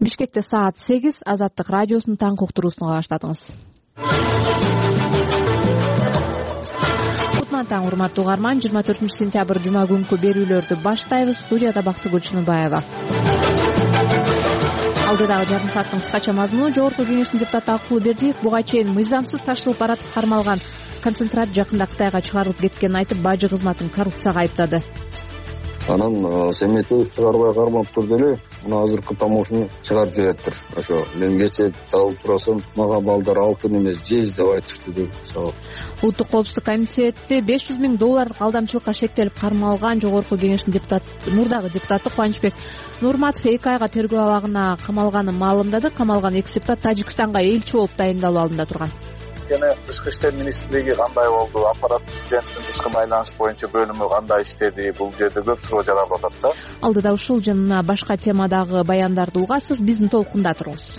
Бишкекте саат 8. Азаттык радиосунун таңкы уктуруусуна баштадыңыз. Кутман таң, урматтуу угарман. 24-сентябрь жума күнкү берүүлөрдү баштайбыз. Студияда Бактыгүл Чыныбаева. Алдыдагы жарым сааттын кыскача мазмуну: Жогорку Кеңештин депутаты Акулуу Бердиев буга чейин мыйзамсыз ташылып баратып кармалган концентрат жакында Кытайга чыгарылып кеткенин айтып, бажы кызматын коррупцияга айыптады. Анан Семетов чыгарбай кармаптыр деле, мына азыркы тамошни чыгарып жибериптир. Ошо мен кечээ чалып турасам, мага балдар алтын эмес, жез деп айтышты деп сабап. Улуттук коопсуздук комитети $500 миң алдамчылыкка шектелип кармалган Жогорку Кеңештин мурдагы депутаты Кубанычбек Нурматов 2 айга тергөө абагына камалганын маалымдады. Камалган 2 депутат Тажикстанга элчи болуп дайындалуу алдында турган. Тышкы иштер министрлиги кандай болду, аппарат президенттин тышкы байланыш боюнча бөлүмү кандай иштеди, бул жерде көп суроо жаралып атат да. Алдыда ушул жана башка темадагы баяндарды угасыз, биздин толкунда туруңуз.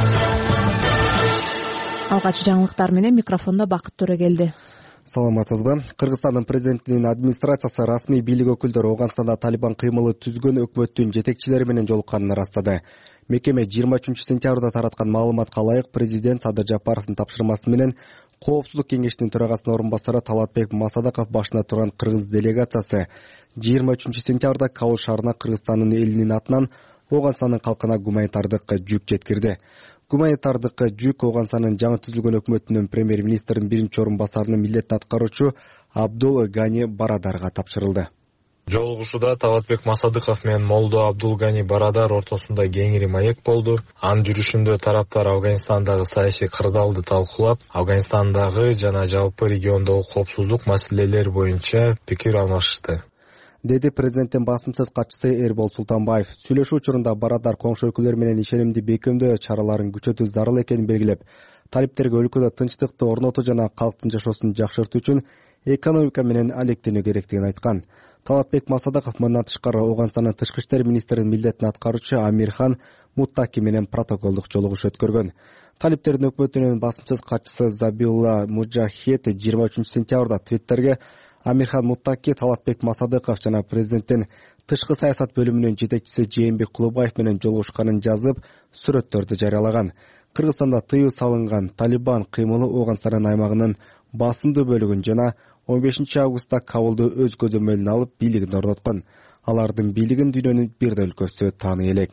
Алгач жаңылыктар менен микрофондо Бакыт Төрөгелди. Саламатсызбы? Кыргызстандын президентинин администрациясы расмий бийлик өкүлдөрү Ооганстанда Талибан кыймылы түзгөн өкмөттүн жетекчилери менен жолукканын ырастады. Мекеме 23-сентябрда тараткан маалыматка ылайык, президент Садыр Жапаровдун тапшырмасы менен Коопсуздук кеңешинин төрагасынын орун басары Талатбек Масадыков башында турган кыргыз делегациясы 23-сентябрда Кабул шаарына Кыргызстандын элинин атынан Ооганстандын калкына гуманитардык жүк жеткирди. Гуманитардык жүк Ооганстандын жаңы түзүлгөн өкмөтүнүн премьер-министринин биринчи орун басарынын милдетин аткаруучу Абдул Гани Барадарга тапшырылды. Жолугушууда Талатбек Масадыков менен Молдо Абдул Гани Барадар ортосунда кеңири маек болду. Анын жүрүшүндө тараптар Афганистандагы саясий кырдаалды талкуулап, Афганистандагы жана жалпы региондогу коопсуздук маселелери боюнча пикир алмашышты, деди президенттин басымсыз катчысы Эрбол Султанбаев. Сүйлөшүү учурунда Барадар коңшу өлкөлөр менен ишенимди бекемдөө чараларын күчөтүү зарыл экенин белгилеп, талиптерге өлкөдө тынчтыкты орнотуу жана калктын жашоосун жакшыртуу үчүн экономика менен алектенүү керектигин айткан. Талатбек Масадыков мындан тышкары Ооганстандын тышкы иштер министринин милдетин аткаруучу Амирхан Муттаки менен протоколдук жолугуш өткөргөн. Талиптердин өкмөтүнүн басымсыз катчысы Забилла Муджахед 23-сентябрда Твиттерге Амирхан Муттаки, Талатбек Масадыков жана президенттин тышкы саясат бөлүмүнүн жетекчиси Жээнбек Кулубаев менен жолугушканын жазып, сүрөттөрдү жарыялаган. Кыргызстанда тыюу салынган Талибан кыймылы Ооганстандын аймагынын басымдуу бөлүгүн жана 15 августта Кабулду өз көзөмөлүнө алып бийлигин орноткон. Алардын бийлигин дүйнөнүн бир да өлкөсү тааный элек.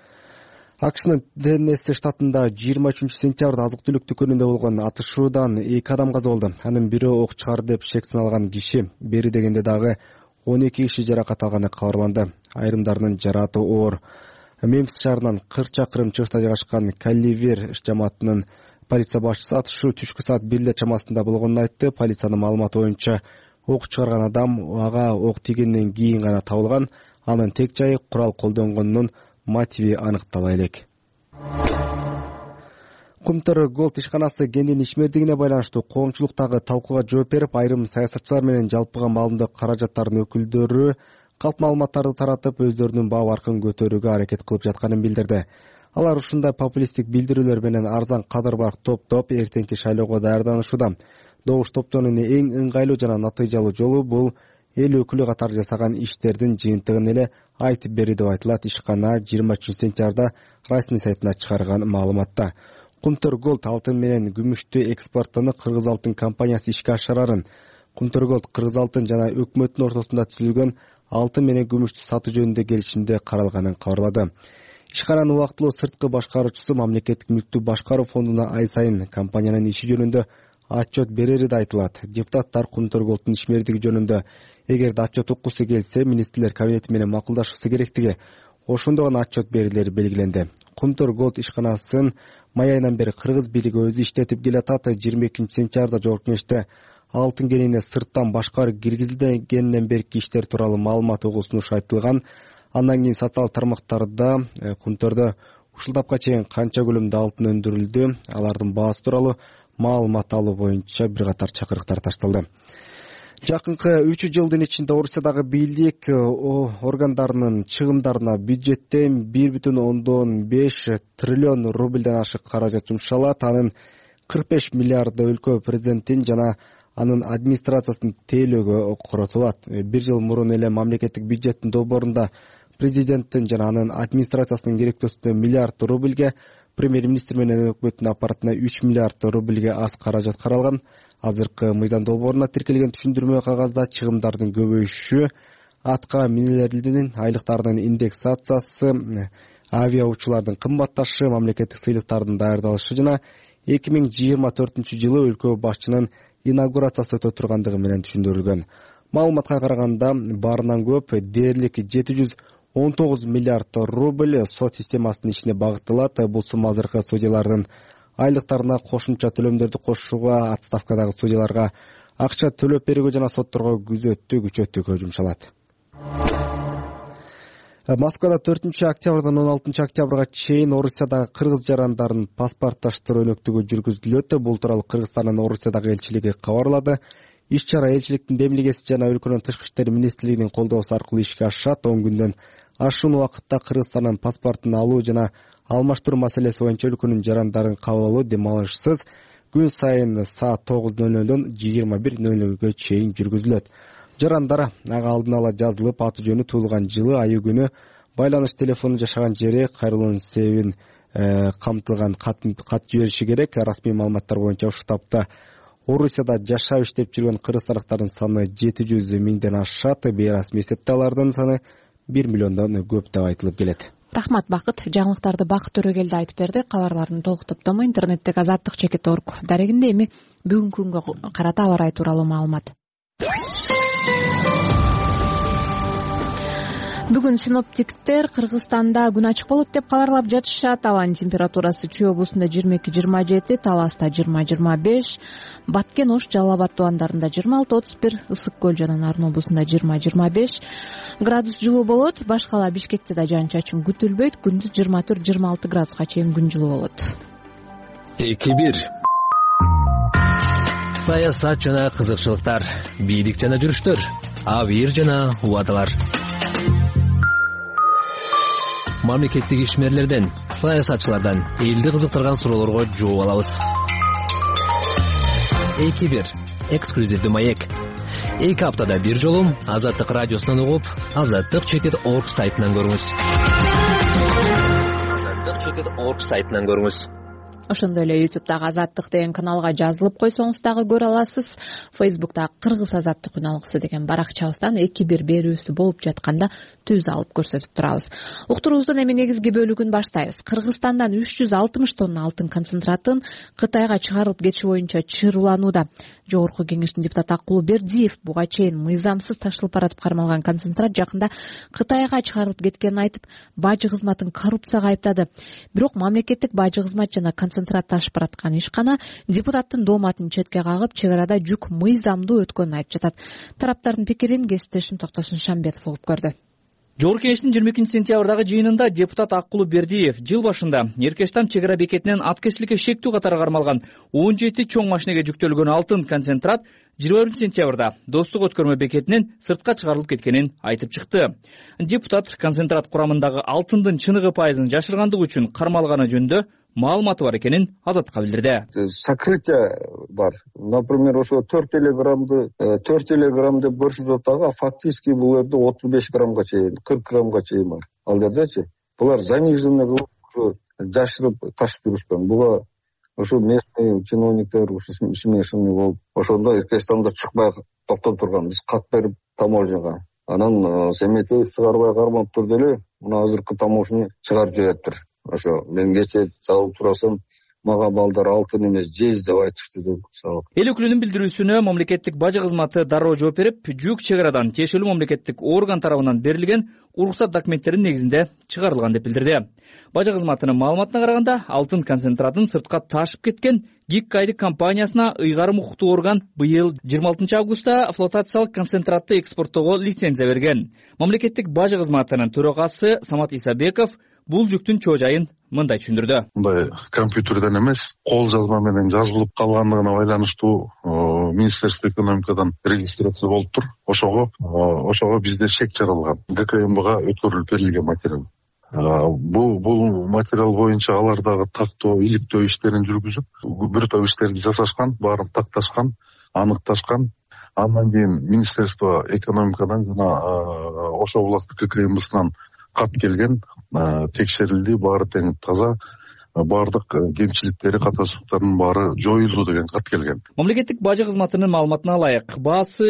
АКШнын Теннесси штатында 23-сентябрда азык-түлүк дүкөнүндө болгон атышуудан 2 адам каза болду. Анын бири ок чыгарды деп шек саналган киши, бери дегенде дагы 12 киши жаракат алганы кабарланды. Айрымдарынын жарааты оор. Мемфис шаарынан 40 чакырым чыгышта жайгашкан Калливер жамаатынын полиция башчысы атышуу түшкү саат 1 чамасында болгонун айтты. Полициянын маалыматы боюнча ок чыгарган адам ага ок тийгенден кийин гана табылган. Анын тек жайы курал колдонгонунун мотиви аныктала элек. Кумтөр Голд ишканасы кендин ишмердигине байланыштуу коомчулуктагы талкууга жооп берип, айрым саясатчылар менен жалпыга маалымдоо каражаттардын өкүлдөрү калп маалыматтарды таратып, өздөрүнүн баа баркын көтөрүүгө аракет кылып жатканын билдирди. Алар ушундай популисттик билдирүүлөр менен арзан кадыр бар топтоп эртеңки шайлоого даярданышууда. Добуш топтоонун эң ыңгайлуу жана натыйжалуу жолу бул эл өкүлү катары жасаган иштердин жыйынтыгын эле айтып берүү деп айтылат ишкана 23-сентябрда расмий сайтына чыгарган маалыматта. Кумтөр Голд алтын менен күмүштү экспорттоону Кыргыз алтын компаниясы ишке ашырарын, Кумтөр Голд Кыргыз алтын жана өкмөттүн ортосунда түзүлгөн алтын менен күмүштү сатуу жөнүндө келишимде каралганын кабарлады. Ишкананын убактылуу сырткы башкаруучусу мамлекеттик мүлктү башкаруу фондуна ай сайын компаниянын иши жөнүндө отчет берери да айтылат. Депутаттар Кумтөр Голдтун ишмердиги жөнүндө эгерде отчет уккусу келсе, министрлер кабинети менен макулдашуусу керектиги, ошондо гана отчет берилери белгиленди. Кумтөр Голд ишканасын май айынан бери кыргыз бийлиги өзү иштетип келатат. 22-сентябрда Жогорку Кеңеште алтын кенине сырттан башкары киргизилгенден берки иштер тууралуу маалымат угусунуш айтылган. Андан кийин социалдык тармактарда Кумтөрдө ушул тапка чейин канча көлөмдө алтын өндүрүлдү, алардын баасы тууралуу маалымат алуу боюнча бир катар чакырыктар ташталды. Жакынкы 3 жылдын ичинде Орусиядагы бийлик органдарынын чыгымдарына бюджеттен 1,5 триллион рубльден ашык каражат жумшалат. Анын 45 миллиарды өлкө президентин жана анын администрациясын тейлөөгө коротулат. 1 жыл мурун эле мамлекеттик бюджеттин долбоорунда президенттин жана анын администрациясынын керектөөсүнө миллиард рубльге, премьер-министр менен өкмөттүн аппаратына 3 миллиард рубльге аз каражат каралган. Азыркы мыйзам долбоорунда тиркелген түшүндүрмө кагазда чыгымдардын көбөйүшү, атка минелердин айлыктарынын индексациясы, авиа учуулардын кымбатташы, мамлекеттик сыйлыктардын даярдалышы жана 2024-жылы өлкө башчынын инаугурациясы өтө тургандыгы менен түшүндүрүлгөн. Маалыматка караганда баарынан көп дээрлик 719 миллиард рубль сот системасынын ишине багытталат. Бул сумма азыркы судьялардын айлыктарына кошумча төлөмдөрдү кошууга, отставкадагы судьяларга акча төлөп берүүгө жана сотторго күзөттү күчөтүүгө жумшалат. Москвада 4-октябрдан 16-октябрга чейин Орусиядагы кыргыз жарандарын паспортташтыруу өнөктүгү жүргүзүлөт. Бул тууралуу Кыргызстандын Орусиядагы элчилиги кабарлады. Иш-чара элчиликтин демилгеси жана өлкөнүн тышкы иштер министрлигинин колдоосу аркылуу ишке ашат. 10 күндөн ашуун убакытта Кыргызстандын паспортун алуу жана алмаштыруу маселеси боюнча өлкөнүн жарандарын кабыл алуу демалышсыз күн сайын саат 9:00дон 21:00га чейин жүргүзүлөт. Жарандар ага алдын ала жазылып, аты жөнү, туулган жылы, айы күнү, байланыш телефону, жашаган жери, кайрылуунун себебин камтылган кат жибериши керек. Расмий маалыматтар боюнча ушул тапта Орусияда жашап иштеп жүргөн кыргызстандыктардын саны 700 миңден ашат. Бейрасмий эсепте алардын саны 1 миллиондон көп деп айтылып келет. Рахмат, Бакыт. Жаңылыктарды Бакыт Төрөгелди айтып берди. Кабарлардын толук топтому интернеттеги azadtik.org дарегинде. Эми бүгүнкү күнгө карата аба ырайы тууралуу маалымат. Бүгүн синоптиктер Кыргызстанда күн ачык болот деп кабарлап жатышат. Абанын температурасы Чүй облусунда 22-27, Таласта 20-25, Баткен, Ош, Жалал Абад тубандарында 26-31, Ысык көл жана Нарын облусунда 20-25 градус жылуу болот. Башкала Бишкекте да жаан-чачын күтүлбөйт. Күндүз 24-26 градуска чейин күн жылуу болот. 2-1 саясат жана кызыкчылыктар, бийлик жана жүрүштөр, абийир жана убадалар. Мамлекеттик ишмерлерден, саясатчылардан элди кызыктырган суроолорго жооп алабыз. 2-1 эксклюзивдүү маек. 2 аптада бир жолу Азаттык радиосунан угуп, azadtik.org сайтынан көрүңүз. azadtik.org сайтынан көрүңүз. Ошондой эле YouTube'дагы Азаттык деген каналга жазылып койсоңуз дагы көрө аласыз. Facebook'та Кыргыз Азаттык үналгысы деген баракчабыздан 2-1 берүүсү болуп жатканда түз алып көрсөтүп турабыз. Уктуруубуздун эми негизги бөлүгүн баштайбыз. Кыргызстандан 360 тонна алтын концентратын Кытайга чыгарылып кетиши боюнча чыйруланууда. Жогорку кеңештин депутаты Акулу Бердиев буга чейин мыйзамсыз ташылып баратып кармалган концентрат жакында Кытайга чыгарылып кеткенин айтып, бажы кызматын коррупцияга айыптады. Бирок мамлекеттик бажы кызмат жана концентрат ташып бараткан ишкана депутаттын дооматын четке кагып, чек арада жүк мыйзамдуу өткөнүн айтып жатат. Тараптардын пикирин кесиптешим Токтосун Шамбетов угуп көрдү. Жогорку кеңештин 22-сентябрдагы жыйынында депутат Акулу Бердиев жыл башында Эркештам чек ара бекетинен аткечиликке шектүү катары кармалган 17 чоң машинеге жүктөлгөн алтын концентрат 20-сентябрда Достук өткөрмө бекетинен сыртка чыгарылып кеткенин айтып чыкты. Депутат концентрат курамындагы алтындын чыныгы пайызын жашыргандыгы үчүн кармалганы жөнүндө маалыматы бар экенин Азаттыкка билдирди. Сокрытие бар. Например, ошо 4 килограммды деп көрсөтүп атат, фактически бул жерде 35 граммга чейин, 40 граммга чейин бар. Ал жердечи булар заниженный кылып жашырып ташып жүрүшкөн. Буга ошо местный чиновниктер смешанный болуп, ошондо Эркештамда чыкпай токтоп турган. Биз кат берип таможняга. Анан Семетов чыгарбай кармаптыр деле, мына азыркы таможня чыгарып жибериптир. Ошо мен кече чалып турасам, мага балдар алтын эмес жез деп айтышты деп салып. Эл өкүлүнүн билдирүүсүнө мамлекеттик бажы кызматы дароо жооп берип, жүк чек арадан тиешелүү мамлекеттик орган тарабынан берилген уруксат документтеринин негизинде чыгарылган деп билдирди. Бажы кызматынын маалыматына караганда, алтын концентратын сыртка ташып кеткен Гиккайдык компаниясына ыйгарым укуктуу орган быйыл 26 августта флотациялык концентратты экспорттоого лицензия берген. Мамлекеттик бажы кызматынын төрагасы Самат Исабеков бул жүктүн чоо жайын мындай түшүндүрдү. Мындай компьютерден эмес, кол жазма менен жазылып калгандыгына байланыштуу Министерство экономикадан регистрация болуптур. Ошого бизде чек жаралган. ГКМБга өткөрүлүп берилген материал. Бул материал боюнча алар дагы тактоо, иликтөө иштерин жүргүзүп, бир топ иштерди жасашкан, баарын такташкан, аныкташкан. Андан кийин Министерство экономикадан жана ошол областтык ГКМБсынан кат келген, текшерилди, баары тең таза, баардык кемчиликтери, катасыздыктарынын баары жоюлду деген кат келген. Мамлекеттик бажы кызматынын маалыматына ылайык, баасы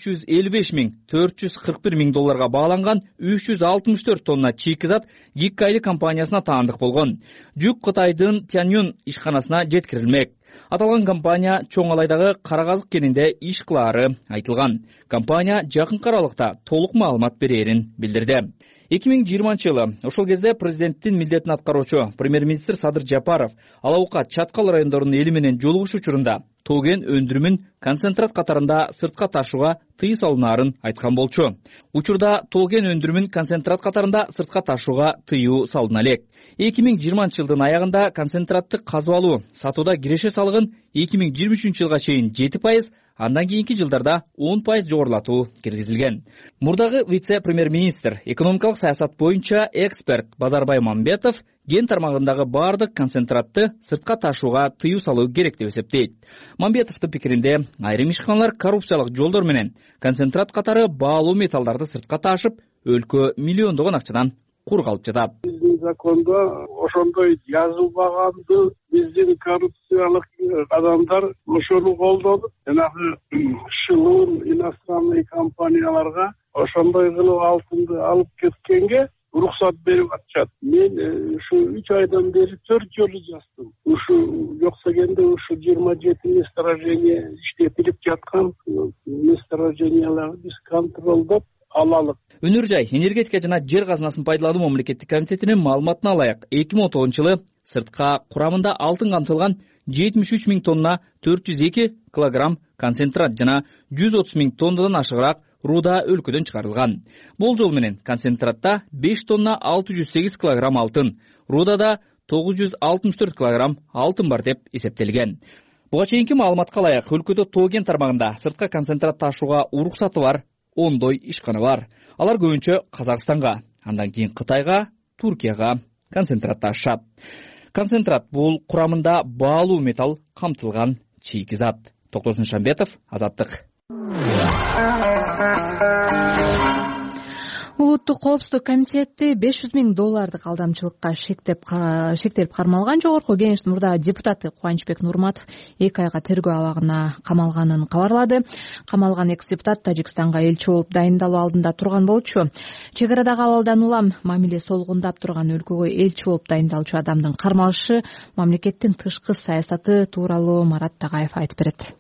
$555,441 бааланган 364 тонна чийки зат Гиккайли компаниясына таандык болгон. Жүк Кытайдын Тяньюн ишканасына жеткирилмек. Аталган компания чоң алайдагы Карагазык кенинде иш кылаары айтылган. Компания жакынкы аралыкта толук маалымат берерин билдирди. 2020 ошол кезде президенттин милдетин аткаруучу премьер-министр Садыр Жапаров Алаукат, Чаткал райондорунун эли менен жолугуш учурунда тоген өндүрүмүн концентрат катарында сыртка ташууга тыюу салынаарын айткан болчу. Учурда тоген өндүрүмүн концентрат катарында сыртка ташууга тыюу салына элек. 2020 жылдын аягында концентратты казып алуу, сатууда киреше салыгын 2023 жылга чейин 7%, андан кийинки жылдарда 10% жогорулатуу киргизилген. Мурдагы вице-премьер-министр, экономикалык саясат боюнча эксперт Базарбай Мамбетов ген тармагындагы баардык концентратты сыртка ташууга тыюу салуу керек деп эсептейт. Мамбетовдун пикиринде, айрым ишканалар коррупциялык жолдор менен концентрат катары баалуу металлдарды сыртка ташып, өлкө миллиондогон акчадан кур калып жатат. Биздин закондо ошондой жазылбаганды биздин коррупциялык адамдар ошону колдонуп, жанагы шылуун иностранный компанияларга ошондой кылып алтынды алып кеткенге уруксат берип атышат. Мен ушу 3 айдан бери 4 жолу жаздым. Ушу жокса кенде ушу 27 месторождение иштетилип жаткан месторожденияларды биз контролдоп алалык. Өнөр жай энергетика жана жер казынасын пайдалануу мамлекеттик комитетинин маалыматына ылайык 2010 жылы сыртка курамында алтын камтылган 73 000 тонна 402 килограмм концентрат жана 130 000 тоннадан ашыгыраак руда өлкөдөн чыгарылган. Болжол менен концентратта 5 тонна 608 килограмм алтын, рудада 964 килограмм алтын бар деп эсептелген. Буга чейинки маалыматка ылайык өлкөдө тоген тармагында сыртка концентрат ташууга уруксаты бар ондой ишкана бар. Алар көбүнчө Казакстанга, андан кийин Кытайга, Туркияга концентрат ташышат. Концентрат бул курамында баалуу металл камтылган чийки зат. Токтосун Шамбетов, Азаттык. Улуттук коопсуздук комитети $500,000 алдамчылыкка шектелип кармалган жогорку кеңештин мурдагы депутаты Кубанычбек Нурматов 2 айга тергөө абагына камалганын кабарлады. Камалган экс-депутат Тажикстанга элчи болуп дайындалуу алдында турган болчу. Чек арадагы абалдан улам мамиле солгундап турган өлкөгө элчи болуп дайындалчу адамдын кармалышы мамлекеттин тышкы саясаты тууралуу Марат Тагаев айтып берет.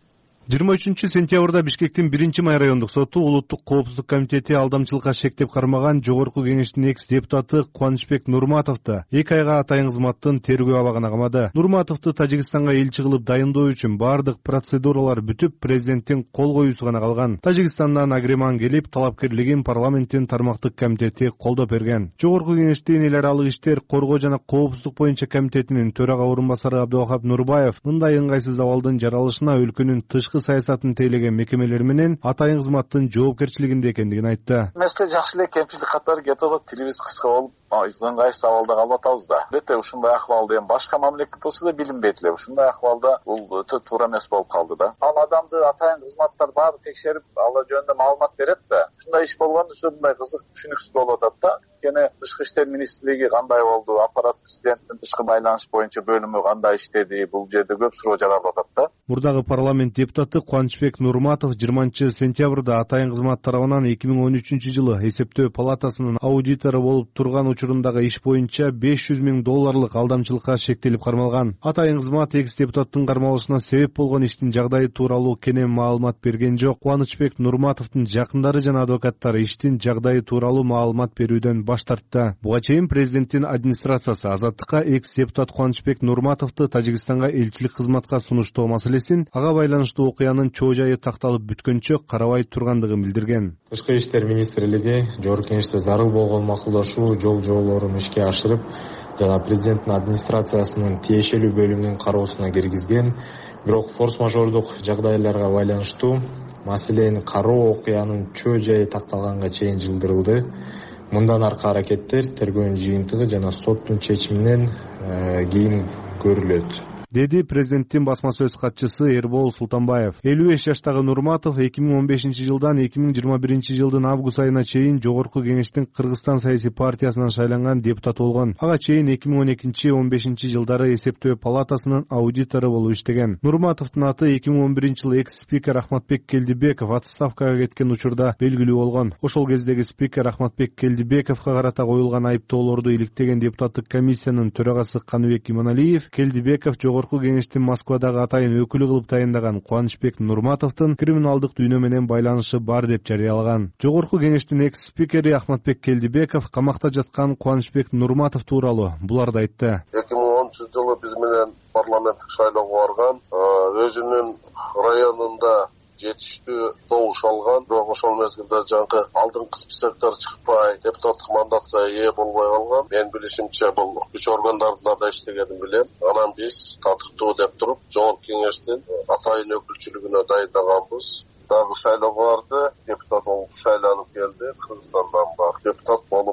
23 сентябрда Бишкектин 1-май райондук соту улуттук коопсуздук комитети алдамчылыкка шектеп кармаган жогорку кеңештин экс-депутаты Кубанычбек Нурматовду 2 айга атайын кызматтын тергөө абагына камады. Нурматовду Тажикстанга элчи кылып дайындоо үчүн баардык процедуралар бүтүп, президенттин кол коюусу гана калган. Тажикстандан агреман келип, талапкерлигин парламенттин тармактык комитети колдоп берген. Жогорку кеңештин эл аралык иштер, коргоо жана коопсуздук боюнча комитетинин төрага орун басары Абдувахап Нурбаев мындай ыңгайсыз абалдын жаралышына өлкөнүн тышкы саясатын тейлеген мекемелер менен атайын кызматтын жоопкерчилигинде экендигин айтты. Месте жакшы эле кемчилик катары кетип атат, тилибиз кыска болуп, ыңгайсыз абалда калып атабыз да. Албетте ушундай акыбалда эми башка мамлекет болсо да билинбейт эле. Ушундай акыбалда бул өтө туура эмес болуп калды да. Ал адамды атайын кызматтар баары текшерип, ала жөнүндө маалымат берет да. Ушундай иш болгондо ушундай кызык, түшүнүксүз болуп атат да. Кene Тышкы иштер министрлиги кандай болду, аппарат президенттин тышкы байланыш боюнча бөлүмү кандай иштеди, бул жерде көп суроо жаралып атат да. Мурдагы парламент депутаты Кубанычбек Нурматов 20 сентябрда атайын кызмат тарабынан 2013 жылы эсептөө палатасынын аудитору болуп турган учурундагы иш боюнча $500,000 алдамчылыкка шектелип кармалган. Атайын кызмат экс-депутаттын кармалышына себеп болгон иштин жагдайы тууралуу кенен маалымат берген жок. Кубанычбек Нурматовдун жакындары жана адвокаттары иштин жагдайы тууралуу маалымат берүүдөн баш тартты. Буга чейин президенттин администрациясы Азаттыкка экс-депутат Кубанычбек Нурматовду Тажикстанга элчилик кызматка сунуштоо маселесин ага байланыштуу окуянын чоо жайы такталып бүткөнчө карабай тургандыгын билдирген. Тышкы иштер министрлиги жогорку кеңеште зарыл болгон макулдашуу жол-жоолорун ишке ашырып жана президенттин администрациясынын тиешелүү бөлүмүнүн кароосуна киргизген. Бирок форс-мажордук жагдайларга байланыштуу маселени кароо окуянын чоо жайы такталганга чейин жылдырылды. Мындан аркы аракеттер тергөөнүн жыйынтыгы жана соттун чечиминен кийин көрүлөт. деди президенттин басма сөз катчысы Эрбол Султанбаев. 55 жаштагы Нурматов 2015 жылдан 2021 жылдын август айына чейин Жогорку Кеңештин Кыргызстан саясий партиясынан шайланган депутат болгон. Ага чейин 2012-15 жылдары эсептөө палатасынын аудитору болуп иштеген. Нурматовдун аты 2011 жылы экс-спикер Ахматбек Келдибеков отставкага кеткен учурда белгилүү болгон. Ошол кездеги спикер Ахматбек Келдибековго карата коюлган айыптоолорду иликтеген депутаттык комиссиянын төрагасы Каныбек Иманалиев Келдибеков Жогорку Кеңештин Москвадагы атайын өкүлү кылып тайындаган Кубанычбек Нурматовдун криминалдык дүйнө менен байланышы бар деп жарыялаган. Жогорку Кеңештин экс-спикери Ахматбек Келдибеков камакта жаткан Кубанычбек Нурматов тууралуу буларды айтты. 2010 жылы биз менен парламенттик шайлоого барган, өзүнүн районунда жетиштүү добуш алган, бирок ошол мезгилде жаңы алдыңкы списоктор чыкпай, депутаттык мандатка ээ болбой калган. Мен билишимче бул күч органдарында да иштегенин билем. Анан биз татыктуу деп туруп, Жогорку Кеңештин атайын өкүлчүлүгүнө дайындаганбыз. Дагы шайлоого барды, депутат болуп шайланып келди. Кыргызстандан бар депутат болуп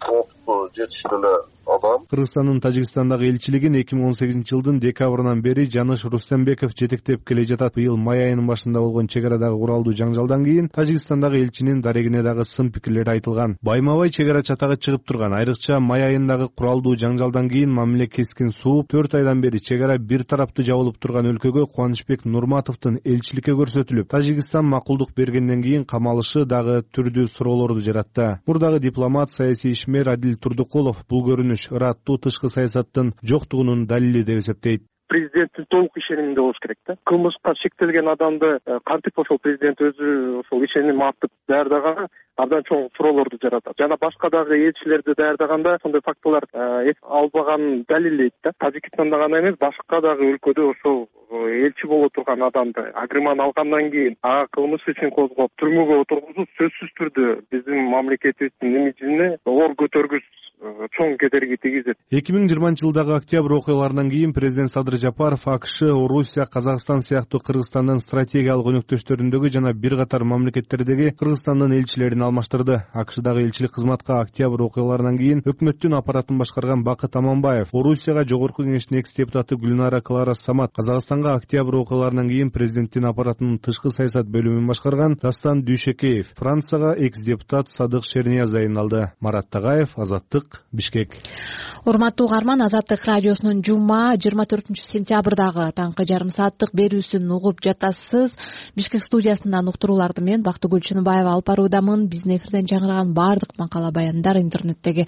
опту жетиштүү эле адам. Кыргызстандын Тажикстандагы элчилигин 2018 жылдын декабрынан бери Жаныш Рустембеков жетектеп келе жатат. Быйыл май айынын башында болгон чек арадагы куралдуу жаңжалдан кийин Тажикстандагы элчинин дарегине дагы сын пикирлер айтылган. Байма-бай чек ара чатагы чыгып турган. Айрыкча май айындагы куралдуу жаңжалдан кийин мамиле кескин сууп, 4 айдан бери чек ара бир тараптуу жабылып турган өлкөгө Кубанычбек Нурматовдун элчиликке көрсөтүлүп, Тажикстан макулдук бергенден кийин камалышы дагы түрдүү суроолорду жаратты. Мурдагы дипломат, саясий ишмер Адил Турдукулов бул көрүнүш ыраттуу тышкы саясаттын жоктугунун далили деп эсептейт. Президенттин толук ишениминде болуш керек да. Кылмышка шектелген адамды кантип ошол президент өзү ошол ишеним артып даярдаганы абдан чоң суроолорду жаратат. Жана башка дагы элчилерди даярдаганда сондай фактылар эс албаганын далилдейт да. Тажикстанда гана эмес, башка дагы өлкөдө ошол элчи боло турган адамды агриман алгандан кийин ага кылмыш үчүн козгоп түрмөгө отургузуу сөзсүз түрдө биздин мамлекетибиздин имиджине оор көтөргүс чоң кедерги тийгизет. 2020 жылдагы октябрь окуяларынан кийин президент Садыр Жапаров АКШ, Орусия, Казакстан сыяктуу Кыргызстандын стратегиялык өнөктөштөрүндөгү жана бир катар мамлекеттердеги Кыргызстандын элчилерин алмаштырды. АКШдагы элчилик кызматка октябрь окуяларынан кийин өкмөттүн аппаратын башкарган Бакыт Аманбаев, Орусияга Жогорку Кеңештин экс-депутаты Гүлнара Клара Самат, Казакстанга октябрь окуяларынан кийин президенттин аппаратынын тышкы саясат бөлүмүн башкарган Дастан Дүйшекеев, Францияга экс-депутат Садык Шернияз дайындалды. Марат Тагаев, Азаттык, Бишкек. Урматтуу угарман, Азаттык радиосунун жума 24 сентябрдагы таңкы жарым сааттык берүүсүн угуп жатасыз. Бишкек студиясынан уктурууларды мен Бактыгүл Чыныбаева алып баруудамын. Биздин эфирден жаңыраган баардык макала баяндар интернеттеги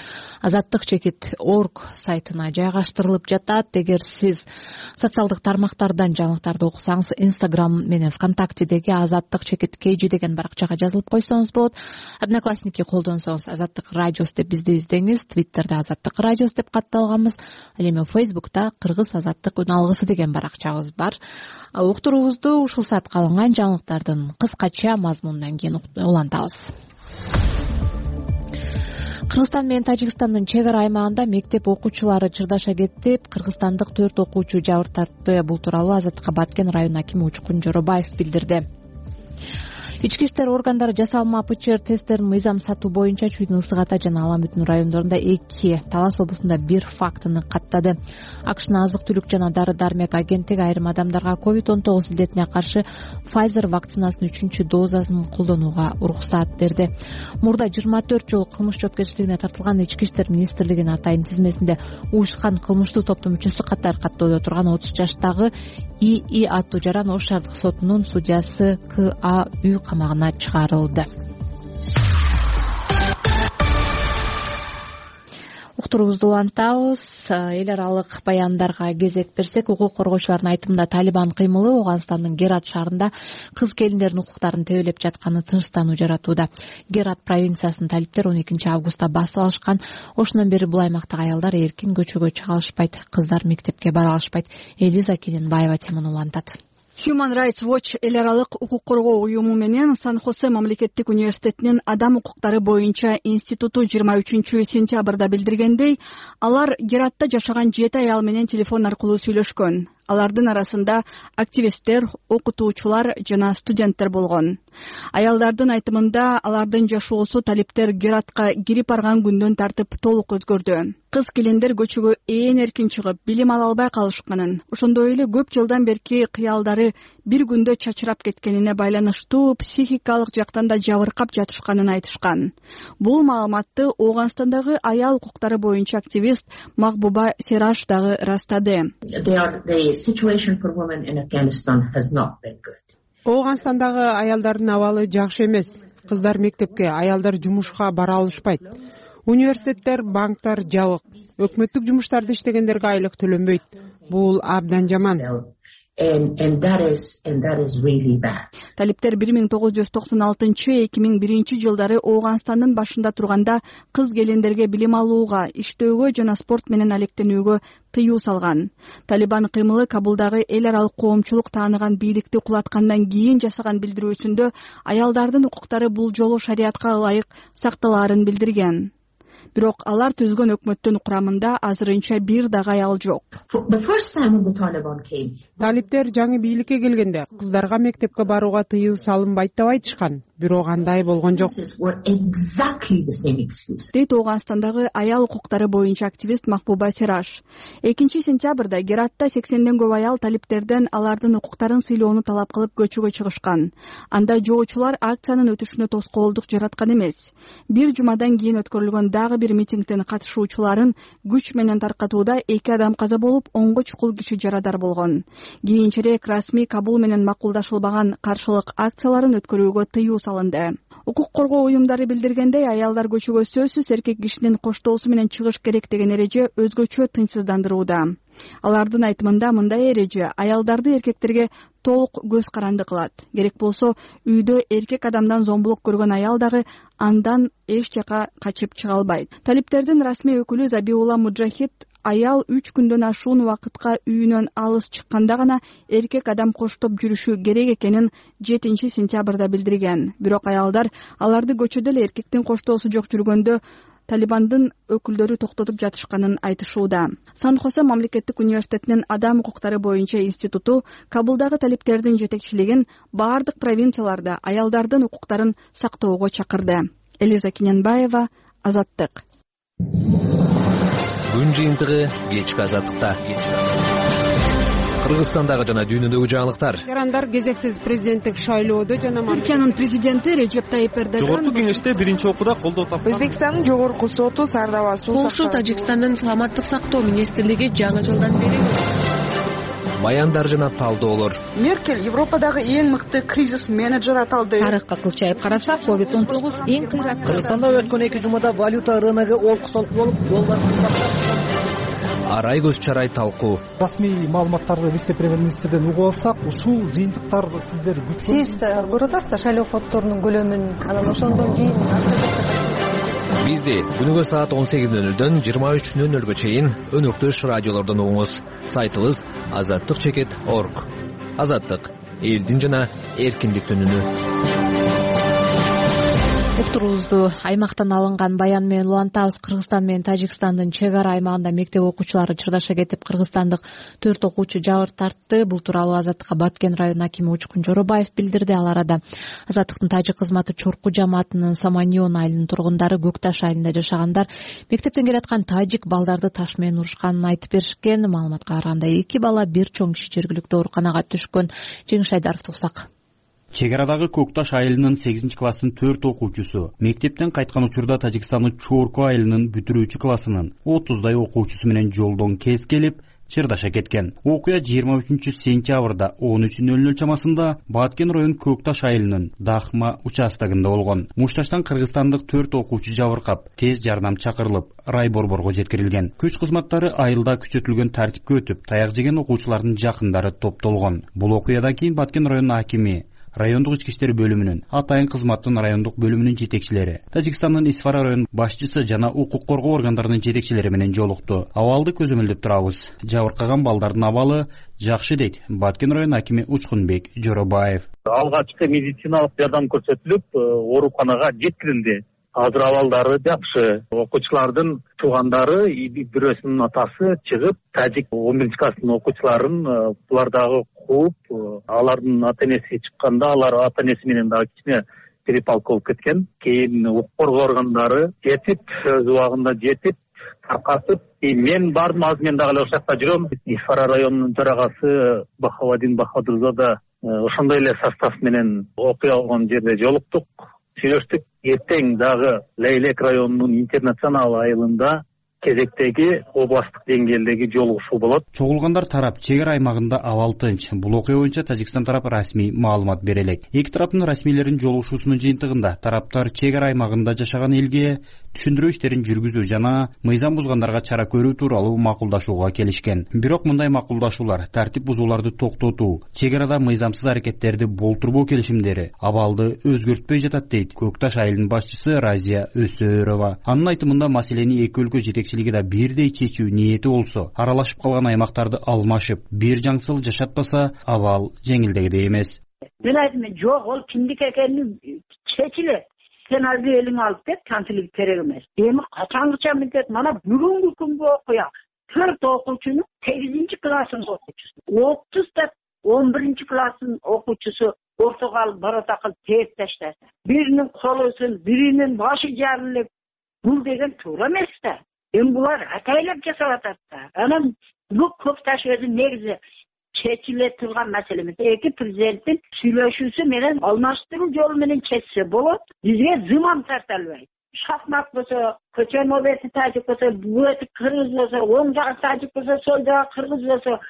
azattik.org сайтына жайгаштырылып жатат. Эгер сиз социалдык тармактардан жаңылыктарды окусаңыз, Instagram менен ВКонтактедеги azattik.kg деген баракчага жазылып койсоңуз болот. Одноклассники колдонсоңуз Азаттык радиос деп бизди издеңиз. Twitterде Азаттык радиос деп катталганбыз. Ал эми Facebook'та Кыргыз Азаттык үн алгысы деген баракчабыз бар. Уктуруубузду ушул саатка алынган жаңылыктардын кыскача мазмунунан кийин улантабыз. Кыргызстан менен Тажикстандын чек ара аймагында мектеп окуучулары чырдаша кетип, кыргызстандык 4 окуучу жабыр тартты. Бул тууралуу Азаттыкка Баткен район акими Учкун Жоробаев билдирди. Ички иштер органдары жасалма ПЧР тесттерин мыйзам сатуу боюнча Чүйдүн Ысык Ата жана Ала Бүтүн райондорунда 2, Талас облусунда 1 фактыны каттады. АКШнын азык-түлүк жана дары-дармек агенттиги айрым адамдарга COVID-19 илдетине каршы Pfizer вакцинасынын 3-чү дозасын колдонууга уруксаат берди. Мурда 24 жолу кылмыш жоопкерчилигине тартылган Ички иштер министрлигинин атайын тизмесинде уюшкан кылмыштуу топтун мүчөсү катары каттоодо турган 30 жаштагы ИИ аттуу жаран Ош шаардык сотунун судьясы КА камагына чыгарылды. Уктуруубузду улантабыз. Эл аралык баяндарга кезек берсек, укук коргоочулардын айтымында Талибан кыймылы Ооганстандын Герат шаарында кыз келиндердин укуктарын тебелеп жатканы тынчтануу жаратууда. Герат провинциясынын талиптер 12 августта басып алышкан. Ошондон бери бул аймактагы аялдар эркин көчөгө чыга алышпайт, кыздар мектепке бара алышпайт. Элиза Келинбаева теманы улантат. Human Rights Watch эл аралык укук коргоо уюму менен Сан-Хосе мамлекеттик университетинин адам укуктары боюнча институту 23 сентябрда билдиргендей, алар Гератта жашаган 7 аял менен телефон аркылуу сүйлөшкөн. Алардын арасында активисттер, окутуучулар жана студенттер болгон. Аялдардын айтымында алардын жашоосу талиптер Гератка кирип барган күндөн тартып толук өзгөрдү. Кыз келиндер көчөгө эркин чыгып, билим ала албай калышканын, ошондой эле көп жылдан берки кыялдары бир күндө чачырап кеткенине байланыштуу психикалык жактан да жабыркап жатышканын айтышкан. Бул маалыматты Ооганстандагы аял укуктары боюнча активист Махбуба Сераш дагы растады. Ооганстандагы аялдардын абалы жакшы эмес. Кыздар мектепке, аялдар жумушка бара алышпайт. Университеттер, банктар жабык. Өкмөттүк жумуштарды иштегендерге айлык төлөнбөйт. Бул абдан жаман. Талиптер 1996-2001 жылдары Ооганстандын башында турганда кыз келиндерге билим алууга, иштөөгө жана спорт менен алектенүүгө тыюу салган. Талибан кыймылы Кабулдагы эл аралык коомчулук тааныган бийликти кулаткандан кийин жасаган билдирүүсүндө аялдардын укуктары бул жолу шариатка ылайык сакталаарын билдирген. Бирок алар түзгөн өкмөттүн курамында азырынча бир дагы аял жок. Талиптер жаңы бийликке келгенде кыздарга мектепке барууга тыюу салынбайт деп айтышкан. Бирок андай болгон жок. Дейт Ооганстандагы аял укуктары боюнча активист Махбуба Сераш. 2-сентябрда Гератта 80ден көп аял талиптерден алардын укуктарын сыйлоону талап кылып көчөгө чыгышкан. Анда жоочулар акциянын өтүшүнө тоскоолдук жараткан эмес. Бир жумадан кийин өткөрүлгөн дагы бир митингдин катышуучуларын күч менен таркатууда 2 адам каза болуп, 10го чукул киши жарадар болгон. Кийинчерээк расмий Кабул менен макулдашылбаган каршылык акцияларын өткөрүүгө тыюу салынды. Укук коргоо уюмдары билдиргендей, аялдар көчөгө сөзсүз эркек кишинин коштоосу менен чыгыш керек деген эреже өзгөчө тынчсыздандырууда. Алардын айтымында мындай эреже аялдарды эркектерге толук көз каранды кылат. Керек болсо, үйдө эркек адамдан зомбулук көргөн аял дагы андан эч жака качып чыга албайт. Талиптердин расмий өкүлү Забиулла Муджахид аял 3 күндөн ашуун убакытка үйүнөн алыс чыкканда гана эркек адам коштоп жүрүшү керек экенин 7-сентябрда билдирген. Бирок аялдар аларды көчөдө эле эркектин коштоосу жок жүргөндө Талибандын өкүлдөрү токтотуп жатышканын айтышууда. Сан-Хосе мамлекеттик университетинин адам укуктары боюнча институту Кабулдагы талиптердин жетекчилигин баардык провинцияларда аялдардын укуктарын сактоого чакырды. Элиза Киненбаева, Азаттык. Күн жыйынтыгы кечки Азаттыкта. Кыргызстандагы жана дүйнөдөгү жаңылыктар. Ирандар кезексиз президенттик шайлоодо жана Түркиянын президенти Режеп Тайип Эрдоган жогорку кеңеште биринчи окууда колдоо тапкан. Өзбекстандын жогорку соту Сардаба суу Полша Тажикстандын саламаттык сактоо министрлиги жаңы жылдан бери баяндар жана талдоолор. Меркель Европадагы эң мыкты кризис менеджер аталды. Тарыхка кылчайып караса, COVID-19 эң кыйрат. Кыргызстанда өткөн 2 жумада валюта рыногу олкусол болуп, доллар Арай көз чарай талкуу. Расмий маалыматтарды вице-премьер-министрден угуп алсак, ушул жыйынтыктар сиздер күчтүү. Сиз көрүп атасыздар шайлоо фонддорунун көлөмүн, анан ошондон кийин бизди күнүгө саат 18:00дөн 23:00га чейин өнөктөш радиолордон угуңуз. Сайтыбыз azattik.org. Азаттык элдин жана эркиндиктин үнү. Уктуруубузду аймактан алынган баян менен улантабыз. Кыргызстан менен Тажикстандын чек ара аймагында мектеп окуучулары чырдаша кетип, кыргызстандык 4 окуучу жабыр тартты. Бул тууралуу Азаттыкка Баткен район акими Учкун Жоробаев билдирди. Ал арада Азаттыктын тажик кызматы Чорку жамаатынын Саманьон айылынын тургундары Көк Таш айылында жашагандар мектептен келаткан тажик балдарды таш менен урушканын айтып беришкен. Маалыматка караганда 2 бала, бир чоң киши жергиликтүү ооруканага түшкөн. Жеңиш Айдаровду уктак. Чек арадагы Көк Таш айылынын 8 класстын 4 окуучусу мектептен кайткан учурда Тажикстандын Чорку айылынын бүтүрүүчү классынын 30дай окуучусу менен жолдон кез келип чырдаша кеткен. Окуя 23-сентябрда 13:00 чамасында Баткен район Көк Таш айылынын Дахма участогунда болгон. Мушташтан кыргызстандык 4 окуучу жабыркап, тез жардам чакырылып, райборборго жеткирилген. Күч кызматтары айылда күчөтүлгөн тартипке өтүп, таяк жеген окуучулардын жакындары топтолгон. Бул окуядан кийин Баткен районунун акими, райондук ички иштер бөлүмүнүн, атайын кызматтын райондук бөлүмүнүн жетекчилери, Тажикстандын Исфара район башчысы жана укук коргоо органдарынын жетекчилери менен жолукту. Абалды көзөмөлдөп турабыз. Жабыркаган балдардын абалы жакшы дейт Баткен район акими Учкунбек Жоробаев. Алгачкы медициналык жардам көрсөтүлүп, ооруканага жеткирилди. Азыр абалдары жакшы. Окуучулардын туугандары, бирөөсүнүн атасы чыгып, тажик 11-класстын окуучуларын булардагы кууп, алардын ата-энеси чыкканда, алар ата-энеси менен дагы кичине перепалка болуп кеткен. Кийин укук коргоо органдары жетип, өз убагында жетип, таркатып, мен бардым, азыр мен дагы эле ошол жакта жүрөм. Исфара районунун төрагасы Бахавадин Бахадурза да ошондой эле состав менен окуя болгон жерде жолуктук, сүйлөштүк. Эртең дагы Лейлек районунун интернационал айылында кезектеги областтык деңгээлдеги жолугушуу болот. Чогулгандар тарап чек ара аймагында абал тынч. Бул окуя боюнча Тажикстан тарап расмий маалымат бере элек. Эки тараптын расмийлеринин жолугушуусунун жыйынтыгында тараптар чек ара аймагында жашаган элге түшүндүрүү иштерин жүргүзүү жана мыйзам бузгандарга чара көрүү тууралуу макулдашууга келишкен. Бирок мындай макулдашуулар тартип бузууларды токтотуу, чек арада мыйзамсыз аракеттерди болтурбоо келишимдери абалды өзгөртпөй жатат дейт Көкташ айылынын башчысы Разия Өсөөрова. Анын айтымында маселени эки өлкө жетекчилиги да бирдей чечүү ниети болсо, аралашып калган аймактарды алмашып, бир жаңсыл жашатпаса, абал жеңилдегидей эмес. Мен айттым, жок, ол кимдик экенин чечилет. Сен азыр элиңе алып кет, кантилик керек эмес. Эми качангыча милдет, мана бүгүнкү күнгө окуя 4 окуучунун 8-классын окуучусу, 30 да 11-классын окуучусу ортого алып баратакыл тээп таштаса, биринин колу сын, биринин башы жарылып, бул деген туура эмес да. Эми булар атайлап жасап атат да. Анан бул Көкташ өзү негизи чечиле турган маселе эмес. Эки президенттин сүйлөшүүсү менен алмаштыруу жолу менен чечсе болот. Бизге зыман тарталбайт. Шахмат болсо, көчөн обети тажик болсо, буэти кыргыз болсо, оң жагы тажик болсо, сол жагы кыргыз болсо,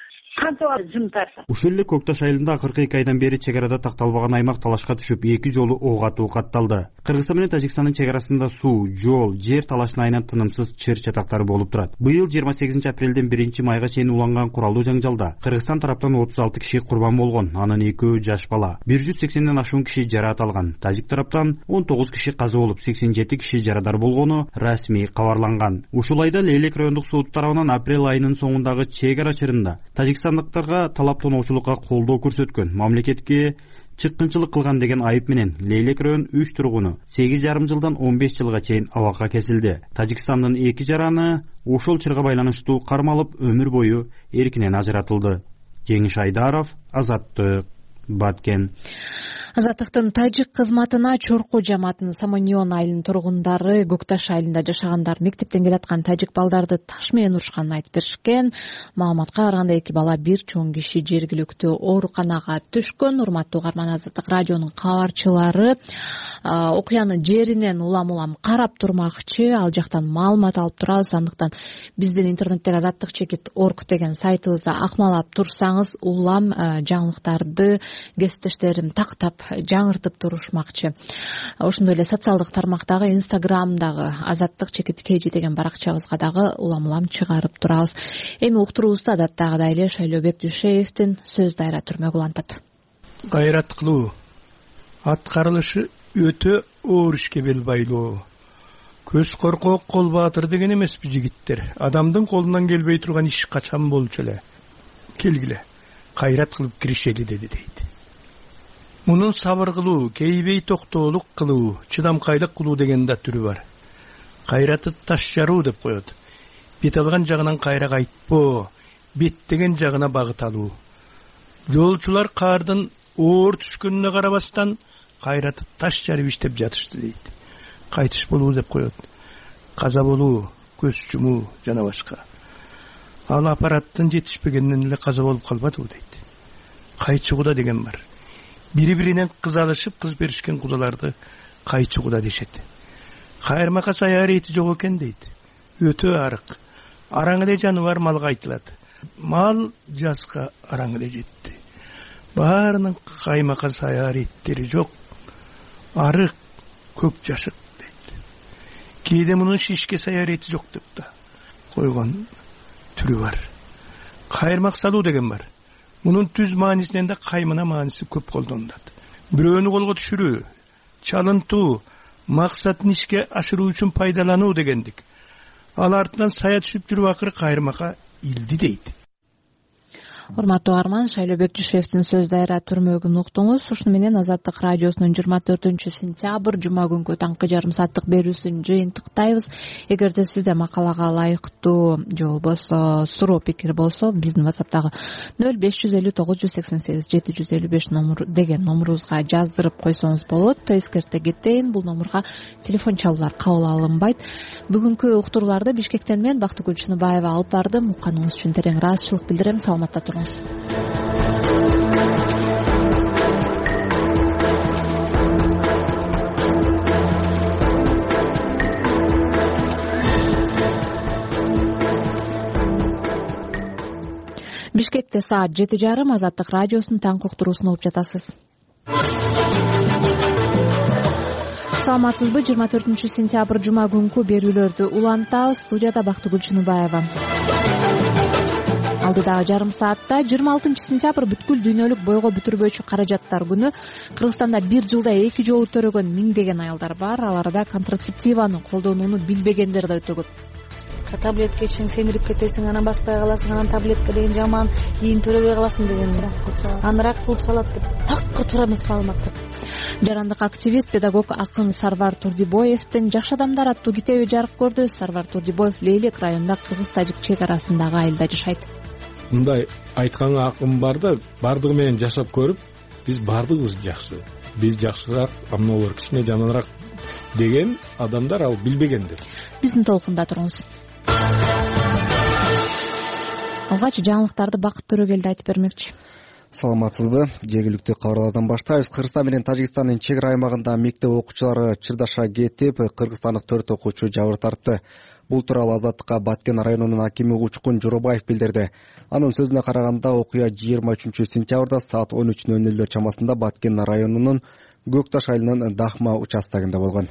Ушул эле Көкташ айылында акыркы 2 айдан бери чек арада такталбаган аймак талашка түшүп, 2 жолу ок атуу катталды. Кыргызстан менен Тажикстандын чек арасында суу, жол, жер талашына айнан тынымсыз чыр-чатактар болуп турат. Быйыл 28 апрелден 1 майга чейин уланган куралдуу жаңжалда Кыргызстан тараптан 36 киши курбан болгон, анын 2 жаш бала. 180ден ашуун киши жараат алган. Тажик тараптан 19 киши каза болуп, 87 киши жарадар болгону расмий кабарланган. Ушул айда Лейлек райондук суд тарабынан апрель айынын соңундагы чек ара чырында тажикстандыктарга талап тоноочулукка колдоо көрсөткөн, мамлекетке чыккынчылык кылган деген айып менен Лейлек район 3 тургуну 8,5 жылдан 15 жылга чейин абакка кесилди. Тажикстандын 2 жараны ошол чырга байланыштуу кармалып өмүр бою эркинен ажыратылды. Жеңиш Айдаров, Азаттык, Баткен. Азаттыктын тажик кызматына Чорко жамаатынын Саманьон айылынын тургундары Көкташ айылында жашагандар мектептен келаткан тажик балдарды таш менен урушканын айтып беришкен. Маалыматка караганда 2 бала, 1 чоң киши жергиликтүү ооруканага түшкөн. Урматтуу угарман, Азаттык радионун кабарчылары окуяны жеринен улам карап турмакчы, ал жактан маалымат алып турабыз. Андыктан биздин интернеттеги azattik.org деген сайтыбызда акмалап турсаңыз, улам жаңылыктарды кесиптештерим тактап жаңыртып турушмакчы. Ошондой эле социалдык тармактагы Инстаграмдагы azattik.kg деген баракчабызга дагы улам чыгарып турабыз. Эми уктуруубузда адаттагыдай эле Шайлообек Дүйшеевдин сөз дайра түрмөк улантат. Кайрат кылуу, аткарылышы өтө оор ишке бел байлоо. Көз коркок, кол баатыр деген эмеспи жигиттер. Адамдын колунан келбей турган иш качан болчу эле. Келгиле, кайрат кылып киришели деди дейт. Мунун сабыр кылуу, кейбей токтоолук кылуу, чыдамкайлык кылуу деген да түрү бар. Кайраты таш жаруу деп коет. Бет алган жагынан кайра кайтпоо, беттеген жагына багыт алуу. Жолчулар каардын оор түшкөнүнө карабастан кайраты таш жарып иштеп жатышты дейт. Кайтыш болуу деп коет. Каза болуу, көз жумуу жана башка. Ал аппараттын жетишпегенинен эле каза болуп калбадыбы дейт. Кайчы куда деген бар. Бири-биринен кыз алышып, кыз беришкен кудаларды кайчы куда дешет. Кайырмакка саяр эти жок экен дейт. Өтө арык. Араң эле жаны бар малга айтылат. Мал жазга араң эле жетти. Баарынын каймакка саяр эттери жок. Арык, көк жашык дейт. Кээде мунун шишке саяр эти жок деп да койгон түрү бар. Кайырмак салуу деген бар. Мунун түз маанисинен да каймына мааниси көп колдонулат. Бирөөнү колго түшүрүү, чалынтуу, максатын ишке ашыруу үчүн пайдалануу дегендик. Ал артынан сая түшүп жүрүп акыры кайырмакка илди дейт. урматтуу угарман, Шайлообек Жушевдин сөз дайра түрмөгүн уктуңуз. Ушуну менен Азаттык радиосунун 24-сентябрь жума күнгү таңкы жарым сааттык берүүсүн жыйынтыктайбыз. Эгерде сизде макалага ылайыктуу же болбосо суроо пикир болсо, биздин WhatsApp'тагы 0550-988-755 деген номурубузга жаздырып койсоңуз болот. Эскерте кетейин, бул номурга телефон чалуулар кабыл алынбайт. Бүгүнкү уктурууларды Бишкектен мен Бактыгүл Чыныбаева алып бардым. Укканыңыз үчүн терең ыраазычылык билдирем. Саламатта туруңуз. Бишкекте саат 7:30 Азаттык радиосунун таңкы уктуруусун угуп жатасыз. Саламатсызбы? 24-сентябрь жума күнкү берүүлөрдү улантабыз. Студияда Бактыгүл Чыныбаева. Алдыдагы жарым саатта 26-сентябрь бүткүл дүйнөлүк бойго бүтүрбөчү каражаттар күнү. Кыргызстанда бир жылда 2 жолу төрөгөн миңдеген аялдар бар. Аларда контрацептиваны колдонууну билбегендер да өтө көп. Таблетка ичиң, семирип кетесиң, анан баспай каласың, анан таблетка деген жаман, кийин төрөбөй каласың деген аныраак кылып салат деп такыр туура эмес маалыматтар. Жарандык активист, педагог акын Сарвар Турдибоевдин Жакшы адамдар аттуу китеби жарык көрдү. Сарвар Турдибоев Лейлек районунда кыргыз-тажик чек арасындагы айылда жашайт. Мындай айткан акым бар да, бардыгы менен жашап көрүп, биз бардыгыбыз жакшы. Биз жакшыраак, амнолор кичине жаманыраак деген адамдар ал билбегендер. Биздин толкунда туруңуз. Алгач жаңылыктарды Бакыт Төрөгелди айтып бермекчи. Саламатсызбы? Жергиликтүү кабарлардан баштайбыз. Кыргызстан менен Тажикстандын чек ара аймагында мектеп окуучулары чырдаша кетип, кыргызстандык 4 окуучу жабыр тартты. Бул тууралуу Азаттыкка Баткен районунун акими Учкун Жоробаев билдирди. Анын сөзүнө караганда, окуя 23-сентябрда саат 13:00 чамасында Баткен районунун Көкташ айылынын Дахма участогунда болгон.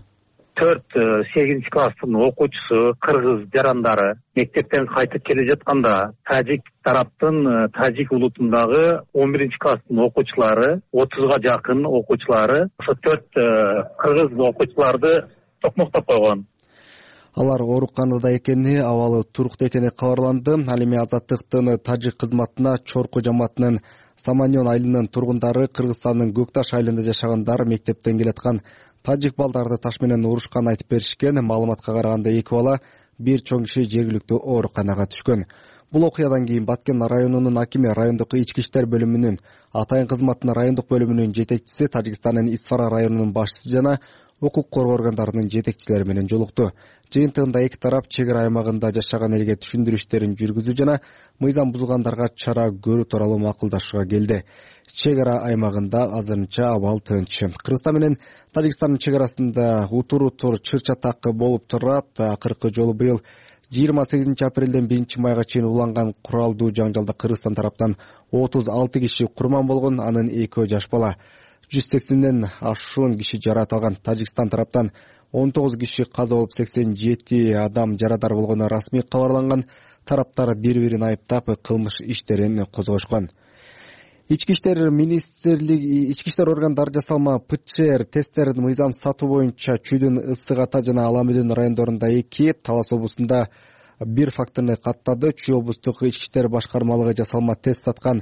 4-8 класстын окуучусу кыргыз жарандары мектептен кайтып келе жатканда тажик тараптын тажик улутундагы 11-класстын окуучулары 30га жакын окуучулары ошо 4 кыргыз окуучуларды токмоктоп койгон. Алар ооруканада экени, абалы туруктуу экени кабарланды. Ал эми Азаттыктын тажик кызматына Чорку жамаатынын Саманьон айылынын тургундары Кыргызстандын Көкташ айылында жашагандар мектептен келаткан тажик балдарды таш менен урушканын айтып беришкен. Маалыматка караганда 2 бала, 1 чоң киши жергиликтүү ооруканага түшкөн. Бул окуядан кийин Баткен районунун акими, райондук ички иштер бөлүмүнүн атайын кызматынын райондук бөлүмүнүн жетекчиси, Тажикстандын Исфара районунун башчысы жана укук коргоо органдарынын жетекчилери менен жолукту. Жыйынтыгында эки тарап чек ара аймагында жашаган элге түшүндүрүү иштерин жүргүзүү жана мыйзам бузгандарга чара көрүү тууралуу макулдашууга келди. Чек ара аймагында азырынча абал тынч. Кыргызстан менен Тажикстандын чек арасында утур чыр-чатак болуп турат. Акыркы жолу быйыл 28 апрелден 1 майга чейин уланган куралдуу жаңжалда Кыргызстан тараптан 36 киши курман болгон, анын 2 жаш бала. 180ден ашуун киши жаракат алган. Тажикстан тараптан 19 киши каза болуп, 87 адам жарадар болгону расмий кабарланган. Тараптар бири-бирин айыптап, кылмыш иштерин козгошкон. Ички иштер министрлиги, ички иштер органдары жасалма ПЧР тесттерин мыйзам сатуу боюнча Чүйдүн, Ыстык Ата жана Аламүдүн райондорунда 2, Талас облусунда 1 фактыны каттады. Чүй облустук ички иштер башкармалыгы жасалма тест саткан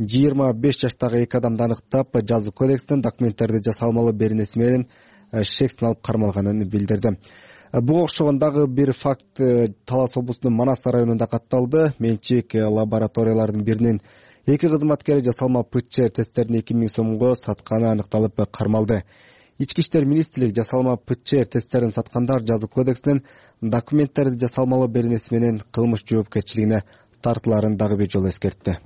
25 жаштагы 2 адамды аныктап, жазуу кодекстин документтерди жасалмалуу беренеси менен шексин алып кармалганын билдирди. Буга окшогон дагы 1 факт Талас облусунун Манас районунда катталды. Менчик лабораториялардын биринин 2 кызматкери жасалма ПЧР тесттерин 2000 сомго сатканы аныкталып кармалды. Ички иштер министрлиги жасалма ПЧР тесттерин саткандар жазуу кодексинин документтерди жасалмалуу беренеси менен кылмыш жоопкерчилигине тартыларын дагы бир жолу эскертти.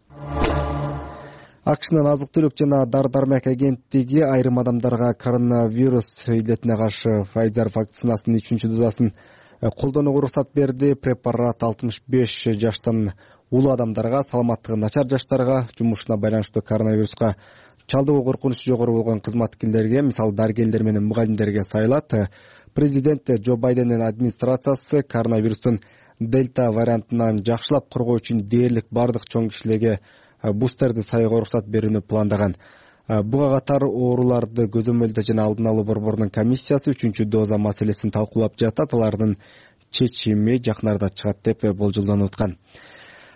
АКШнын азык-түлүк жана дар-дармек агенттиги айрым адамдарга коронавирус илетине каршы Pfizer вакцинасынын 3 дозасын колдонууга уруксат берди. Препарат 65 жаштан улуу адамдарга, саламаттыгы начар жаштарга, жумушуна байланыштуу коронавируска чалдыгуу коркунучу жогору болгон кызматкерлерге, мисалы дарыгерлер менен мугалимдерге сайылат. Президент Джо Байдендин администрациясы коронавирустун дельта вариантынан жакшылап коргоо үчүн дээрлик бардык чоң кишилерге бустерди сайууга уруксат берүүнү пландаган. Буга катар ооруларды көзөмөлдөө жана алдын алуу борборунун комиссиясы 3 доза маселесин талкуулап жатат. Алардын чечими жакын арада чыгат деп болжолдонуп аткан.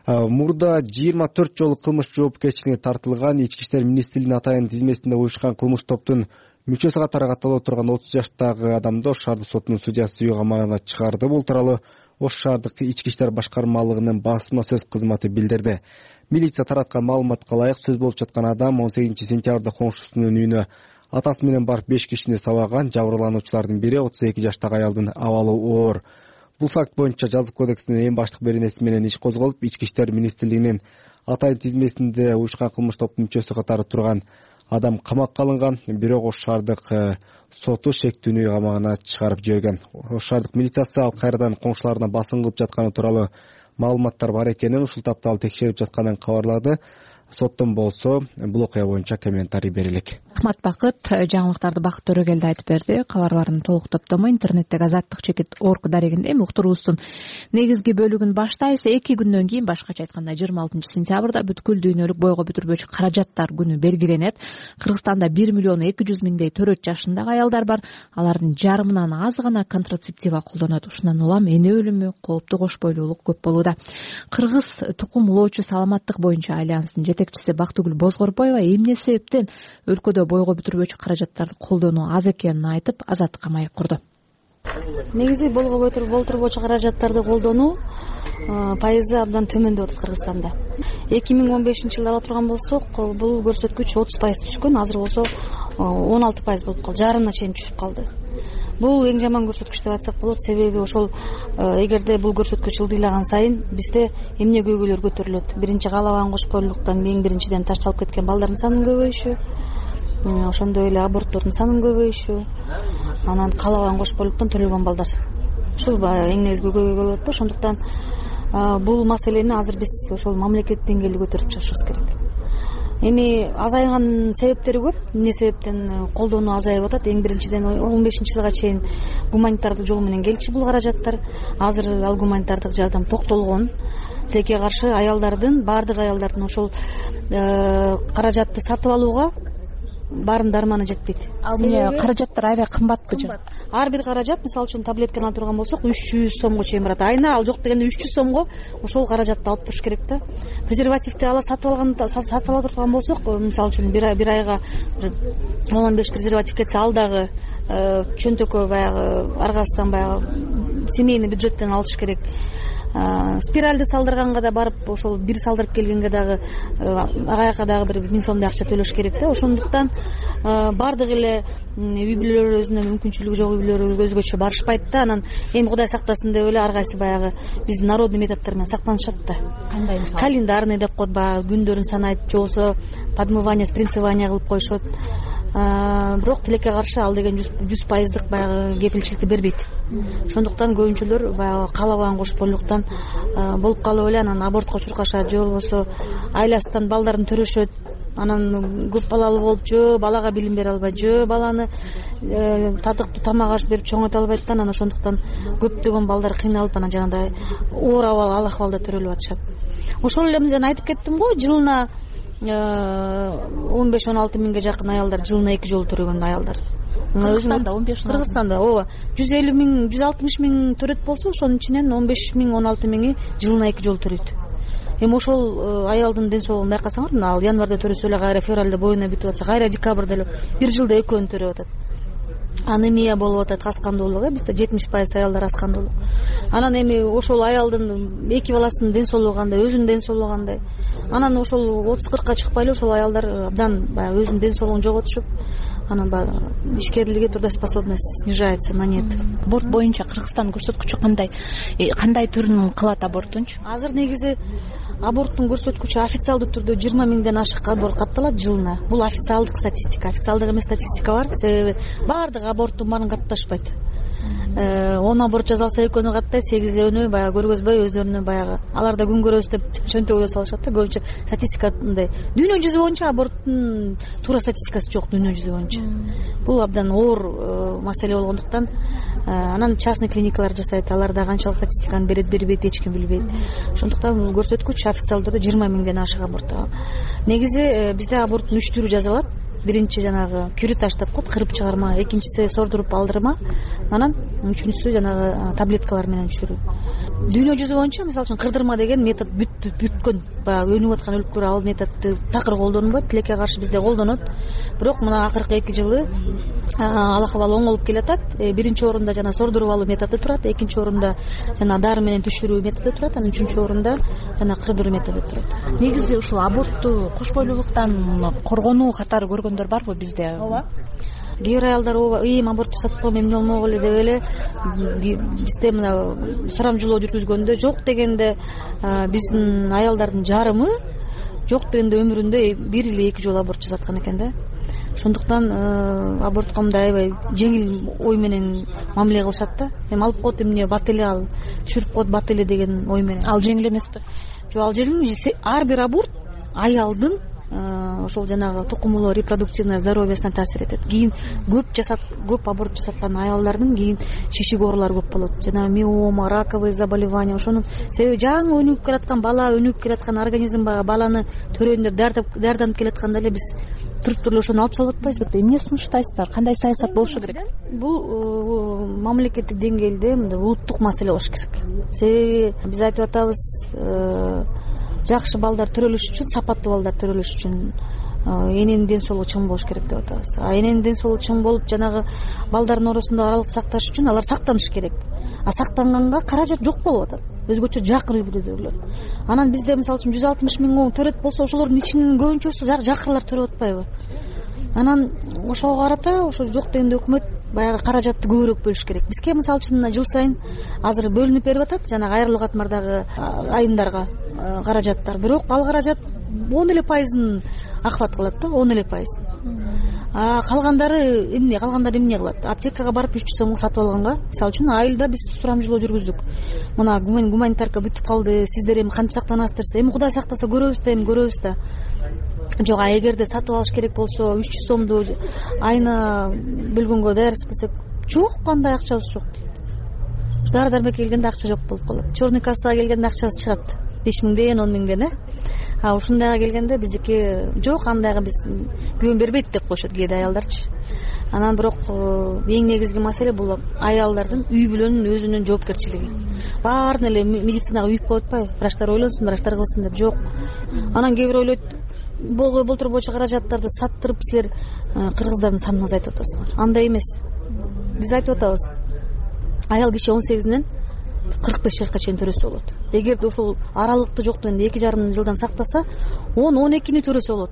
Мурда 24 жолу кылмыш жоопкерчилигине тартылган Ички иштер министрлигинин атайын тизмесинде уюшкан кылмыш топтун мүчөсү катары катталып турган 30 жаштагы адамды Ош шаардык сотунун судьясы үй камагына чыгарды. Бул тууралуу Ош шаардык ички иштер башкармалыгынын басма сөз кызматы билдирди. Милиция тараткан маалыматка ылайык сөз болуп жаткан адам 18-сентябрда коңшусунун үйүнө атасы менен барып 5 кишини сабаган. Жабырлануучулардын бири 32 жаштагы аялдын абалы оор. Бул факт боюнча Жазык кодексинин эң баштык беренеси менен иш козголуп, Ички иштер министрлигинин атайын тизмесинде уюшкан кылмыш топтун мүчөсү катары турган адам камакка алынган. Бирок Ош шаардык соту шектүүнү үй камагына чыгарып жиберген. Ош шаардык милициясы ал кайрадан коңшуларына басым кылып жатканы тууралуу маалыматтар бар экенин, ушул тапта ал текшерип жатканын кабарлады. Соттон болсо бул окуя боюнча комментарий берилик. Ахмат Бакыт жаңылыктарды Бакыт Төрөгелди айтып берди. Кабарлардын толук топтому интернеттеги azattik.org дарегинде уктуруубуздун негизги бөлүгүн баштайбыз. 2 күндөн кийин, башкача айтканда 26-сентябрда бүткүл дүйнөлүк бойго бүтүрбөчү каражаттар күнү белгиленет. Кыргызстанда 1.200.000 төрөт жашындагы аялдар бар. Алардын жарымынан аз гана контрацептива колдонот. Ушундан улам эне өлүмү, кооптуу кош бойлуулук көп болууда. Кыргыз тукум улоочу саламаттык боюнча альянсынын жетекчиси Бактыгүл Бозгорбоева эмне себептен өлкөдө бойго бүтүрбөчү каражаттарды колдонуу аз экенин айтып, Азаттыкка маек курду. Негизи болтурбочу каражаттарды колдонуу пайызы абдан төмөн деп атат Кыргызстанда. 2015-жылы ала турган болсок, бул көрсөткүч 30% түшкөн, азыр болсо 16% болуп калды, жарымына чейин түшүп калды. Бул эң жаман көрсөткүч деп айтсак болот, себеби ошол эгерде бул көрсөткүч ылдыйлаган сайын бизде эмне көйгөйлөр көтөрүлөт. Биринчи каалабаган кошкорлуктан эң биринчиден ташталып кеткен балдардын санынын көбөйүшү, ошондой эле аборттордун санынын көбөйүшү, анан каалабаган кошкорлуктан төлөгөн балдар. Ушул эң негизги көйгөй болот да. Ошондуктан бул маселени азыр биз ошол мамлекет деңгээлде көтөрүп чыгышыбыз керек. Эми азайган себептери көп. Эмне себептен колдонуу азайып атат? Эң биринчиден 15-жылга чейин гуманитардык жол менен келчү бул каражаттар. Азыр ал гуманитардык жардам токтолгон. Тилекке каршы аялдардын, баардык аялдардын ошол каражатты сатып алууга баарын дарманы жетпейт. Ал эмне каражаттар аябай кымбатпы же? Ар бир каражат, мисалы үчүн таблетканы ала турган болсок, 300 сомго чейин барат. Айына ал жок дегенде 300 сомго ошол каражатты алып туруш керек да. Презервативди сатып ала турган болсок, мисалы үчүн бир айга 15 презерватив кетсе, ал дагы чөнтөккө баягы аргасынан баягы семейный бюджеттен алыш керек. Спиральды салдырганга да барып, ошол бир салдырып келгенге дагы ага дагы бир 1000 сомдой акча төлөш керек да. Ошондуктан бардык эле үй бүлөлөр өзүнүн мүмкүнчүлүгү жок үй бүлөлөр өзгөчө барышпайт да. Анан эми Кудай сактасын деп эле ар кайсы баягы биздин народный методдор менен сактанышат да. Кандай мисалы? Календарный деп коет, баягы күндөрүн санайт, же болбосо подмывание, спринцевание кылып коюшот. Бирок тилекке каршы ал деген 100% баягы кепилчиликти бербейт. Ошондуктан көбүнчөлөр баягы каалабаган кошкорлуктан болуп калып эле анан абортко чуркашат, же болбосо айласынан балдарын төрөшөт. Анан көп балалуу болуп, же балага билим бере албайт, же баланы татыктуу тамак аш берип чоңойто албайт да. Анан ошондуктан көптөгөн балдар кыйналып, анан жанагындай оор ахвалда төрөлүп атышат. Ошол эле мен айтып кеттим го, жылына 15-16 миңге жакын аялдар жылына 2 жолу төрөгөн аялдар. Кыргызстанда 15 Кыргызстанда ооба 150 миң, 160 миң төрөт болсо, ошонун ичинен 15 миң, 16 миңи жылына 2 жолу төрөйт. Эми ошол аялдын ден соолугун байкасаңар, ал январда төрөсө эле кайра февралда боюна бүтүп атса, кайра декабрда эле бир жылда экөөнү төрөп атат. Анемия болуп атат, аскандуулук, бизде 70% аялдар аскандуулук. Анан эми ошол аялдын 2 баласынын ден соолугу кандай, өзүнүн ден соолугу кандай. Анан ошол 30-40ка чыкпай эле ошол аялдар абдан баягы өзүнүн ден соолугун жоготушуп, анан баягы ишкерлиги, трудоспособность снижается на нет. Аборт боюнча Кыргызстан көрсөткүчү кандай түрүн кылат аборттунчу? Азыр негизи аборттун көрсөткүчү официалдуу түрдө 20 миңден ашык аборт катталат жылына. Бул официалдык статистика. Официалдык эмес статистика бар, себеби баардык аборттун баарын катташпайт. 10 аборт жасалса экөөнү каттай, 8-өөнү баягы көргөзбөй өздөрүнүн баягы аларда күн көрөбүз деп чөнтөгүгө салышат да. Көбүнчө статистика мындай. Дүйнө жүзү боюнча аборттун туура статистикасы жок дүйнө жүзү боюнча. Бул абдан оор маселе болгондуктан анан частный клиникалар жасайт. Аларда канчалык статистиканы берет, бербейт, эч ким билбейт. Ошондуктан бул көрсөткүч официалдуу түрдө 20 миңден ашык аборт. Негизи бизде аборттун 3 түрү жазылат. Биринчи жанагы кюритаж деп коет, кырып чыгарма, экинчиси сордуруп алдырма, анан үчүнчүсү жанагы таблеткалар менен түшүрүү. дүйнө жүзү боюнча мисалы үчүн кырдырма деген метод бүткөн, баягы өнүп аткан өлкөлөр ал методду такыр колдонбойт, тилекке каршы бизде колдонот. Бирок мына акыркы 2 жылы ал акыбал оңолуп келатат. Биринчи орунда жана сордуруп алуу методу турат, экинчи орунда жана дары менен түшүрүү методу турат, анан үчүнчү орунда жана кырдыруу методу турат. Негизи ушул абортту кош бойлуулуктан коргонуу катары көргөндөр барбы бизде? Ооба. Кээ бир аялдар аборт жасатып коем, эмне болмок эле деп эле бизде мына сурамжылоо жүргүзгөндө жок дегенде биздин аялдардын жарымы жок дегенде өмүрүндө 1 или 2 жолу аборт жасаткан экен да. Ошондуктан абортко мындай аябай жеңил ой менен мамиле кылышат да. Эми алып коет эмне бат эле, ал түшүрүп коет бат эле деген ой менен. Ал жеңил эмеспи? Жок, ал жеңил. Ар бир аборт аялдын ошол жанагы тукумулуу репродуктивный здоровьесине таасир этет. Кийин көп аборт жасаткан аялдардын кийин шишик оорулары көп болот. Жана миома, раковые заболевания. Ошонун себеби жаңы өнүгүп келаткан бала, өнүгүп келаткан организм баланы төрөйүн деп даярданып келатканда эле биз туруп эле ошону алып салып атпайбызбы? Эмне сунуштайсыздар? Кандай саясат болушу керек? Бул мамлекеттик деңгээлде мындай улуттук маселе болуш керек. Себеби биз айтып атабыз, жакшы балдар төрөлүш үчүн, сапаттуу балдар төрөлүш үчүн эненин ден соолугу чоң болуш керек деп атабыз. Эненин ден соолугу чоң болуп, жанагы балдардын арасында аралык сакташ үчүн алар сактаныш керек. Сактанганга каражат жок болуп атат. Өзгөчө жакыр үй-бүлөлөр. Анан бизде мисалы үчүн 160 миң төрөт болсо, ошолордун ичинин көбүнчөсү жакырлар төрөп атпайбы? Анан ошого карата ошо жок дегенде өкмөт баягы каражатты көбүрөөк бөлүш керек. Бизге мисалы үчүн жыл сайын азыр бөлүнүп берип атат жанагы айрылуу катмардагы айымдарга каражаттар. Бирок ал каражат 10% акыбат кылат да, 10%. Калгандары эмне кылат? Аптекага барып 300 сомго сатып алганга, мисалы үчүн айылда биз сурамжылоо жүргүздүк. Мына гуманитарка бүтүп калды, сиздер эми кантип сактанасыздар? Эми Кудай сактаса көрөбүз да. Жок, эгерде сатып алыш керек болсо 300 сомду айына бөлгөнгө даярсыз болсок, жок, кандай акчабыз жок дейт. Дары дармекке келгенде акча жок болуп калат. Черный кассага келгенде акчасы чыгат. 5 миңден, 10 миңден, ушундайга келгенде биздики жок, андайга биз күбө бербейт деп коюшат кээде аялдарчы. Анан бирок эң негизги маселе бул аялдардын үй-бүлөнүн өзүнүн жоопкерчилиги. Баарын эле медицинага үйүп коюп атпайбы? Врачтар ойлонсун, врачтар кылсын деп. Жок. Анан кээ бир ойлойт, былтыр боюнча каражаттарды саттырып силер кыргыздардын санын азайтып атасыңар. Андай эмес. Биз айтып атабыз, аял киши 18-ден 45 жашка чейин төрөсө болот. Эгерде ошол аралыкты жок дегенде 2,5 жылдан сактаса, 10-12 төрөсө болот.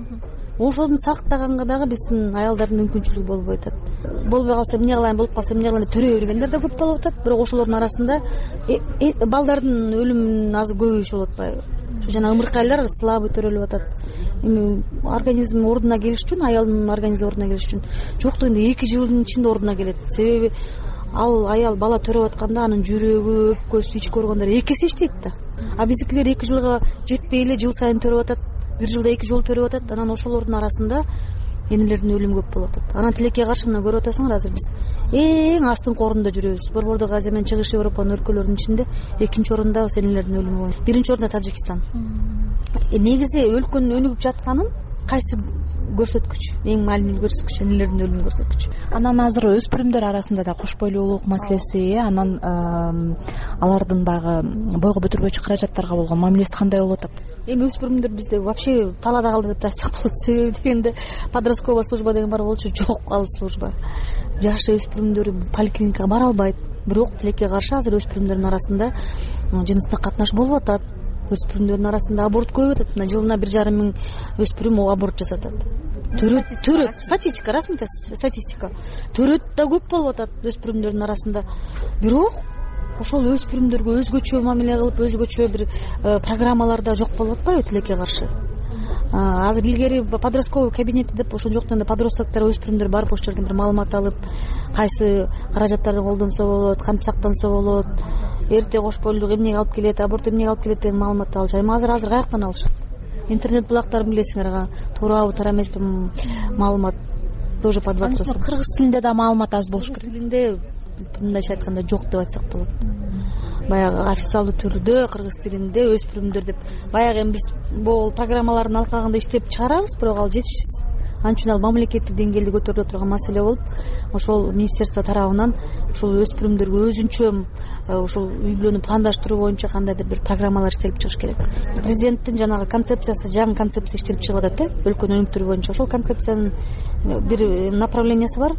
Ошону сактаганга дагы биздин аялдардын мүмкүнчүлүгү болбой атат. Болбой калса эмне кылайын, болуп калса эмне кылайын деп төрөй бергендер да көп болуп атат. Бирок ошолордун арасында балдардын өлүмүнүн азы көбөйүшү болуп атпайбы? Жана ымыркайлар слабый төрөлүп атат. Эми организм ордуна келиш үчүн, аялдын организми ордуна келиш үчүн жок дегенде 2 жылдын ичинде ордуна келет. Себеби ал аял бала төрөп атканда анын жүрөгү, өпкөсү, ички органдары 2 эсе иштейт да. Биздикилер 2 жылга жетпей эле жыл сайын төрөп атат. 1 жылда 2 жолу төрөп атат. Анан ошолордун арасында энелердин өлүмү көп болуп атат. Анан тилекке каршы мына көрүп атасыңар, азыр биз эң астыңкы орунда жүрөбүз. Борбордук Азия менен Чыгыш Европанын өлкөлөрүнүн ичинде 2-нчи орунда энелердин өлүмү боюнча. 1-нчи орунда Тажикстан. Негизи өлкөнүн өнүгүп жатканын кайсы көрсөткүч, эң маанилүү көрсөткүч энелердин өлүмү көрсөткүч. Анан азыр өспүрүмдөр арасында да кош бойлуулук маселеси, анан алардын багы бойго көтөрбөчү каражаттарга болгон мамилеси кандай болуп атат? Эми өспүрүмдөр бизде вообще талаада калды деп айтсак болот. Себеби дегенде подростковая служба деген бар болчу, жок ал служба. Жаш өспүрүмдөр поликлиникага бара албайт. Бирок тилекке каршы азыр өспүрүмдөрдүн арасында жыныстык катнаш болуп атат. Өспүрүмдөрдүн арасында аборт көбөйүп атат. Мына жылына 1,5 миң өспүрүм аборт жасатат. Төрөт. Статистика, расмий статистика. Төрөт да көп болуп атат өспүрүмдөрдүн арасында. Бирок ошол өспүрүмдөргө өзгөчө мамиле кылып, өзгөчө бир программаларда жок болуп атпайбы тилекке каршы? Азыр илгери подростковый кабинети деп ошол жок дегенде подростоктор, өспүрүмдөр барып ошол жерден бир маалымат алып, кайсы каражаттарды колдонсо болот, кантип сактанса болот, эрте кош бойлуулук эмнеге алып келет, аборт эмнеге алып келет деген маалыматты алышат. Эми азыр каяктан алышат? Интернет булактарын билесиңер, туурабы, туура эмеспи маалымат тоже под вопросом. Кыргыз тилинде да маалымат аз болуш керек. Тилинде мындайча айтканда жок деп айтсак болот. Баягы официалдуу түрдө кыргыз тилинде өспүрүмдөр деп баягы эми биз бул программалардын алкагында иштеп чыгарабыз, бирок ал жетишсиз. Ал мамлекеттик деңгээлде көтөрүлө турган маселе болуп, ошол министерство тарабынан ушул өспүрүмдөргө өзүнчө ушул үй бүлөнү пландаштыруу боюнча кандайдыр бир программалар иштелип чыгыш керек. Президенттин жанагы концепциясы, жаңы концепция иштелип чыгып атат өлкөнүн өнүктүрүү боюнча. Ошол концепциянын бир направлениясы бар.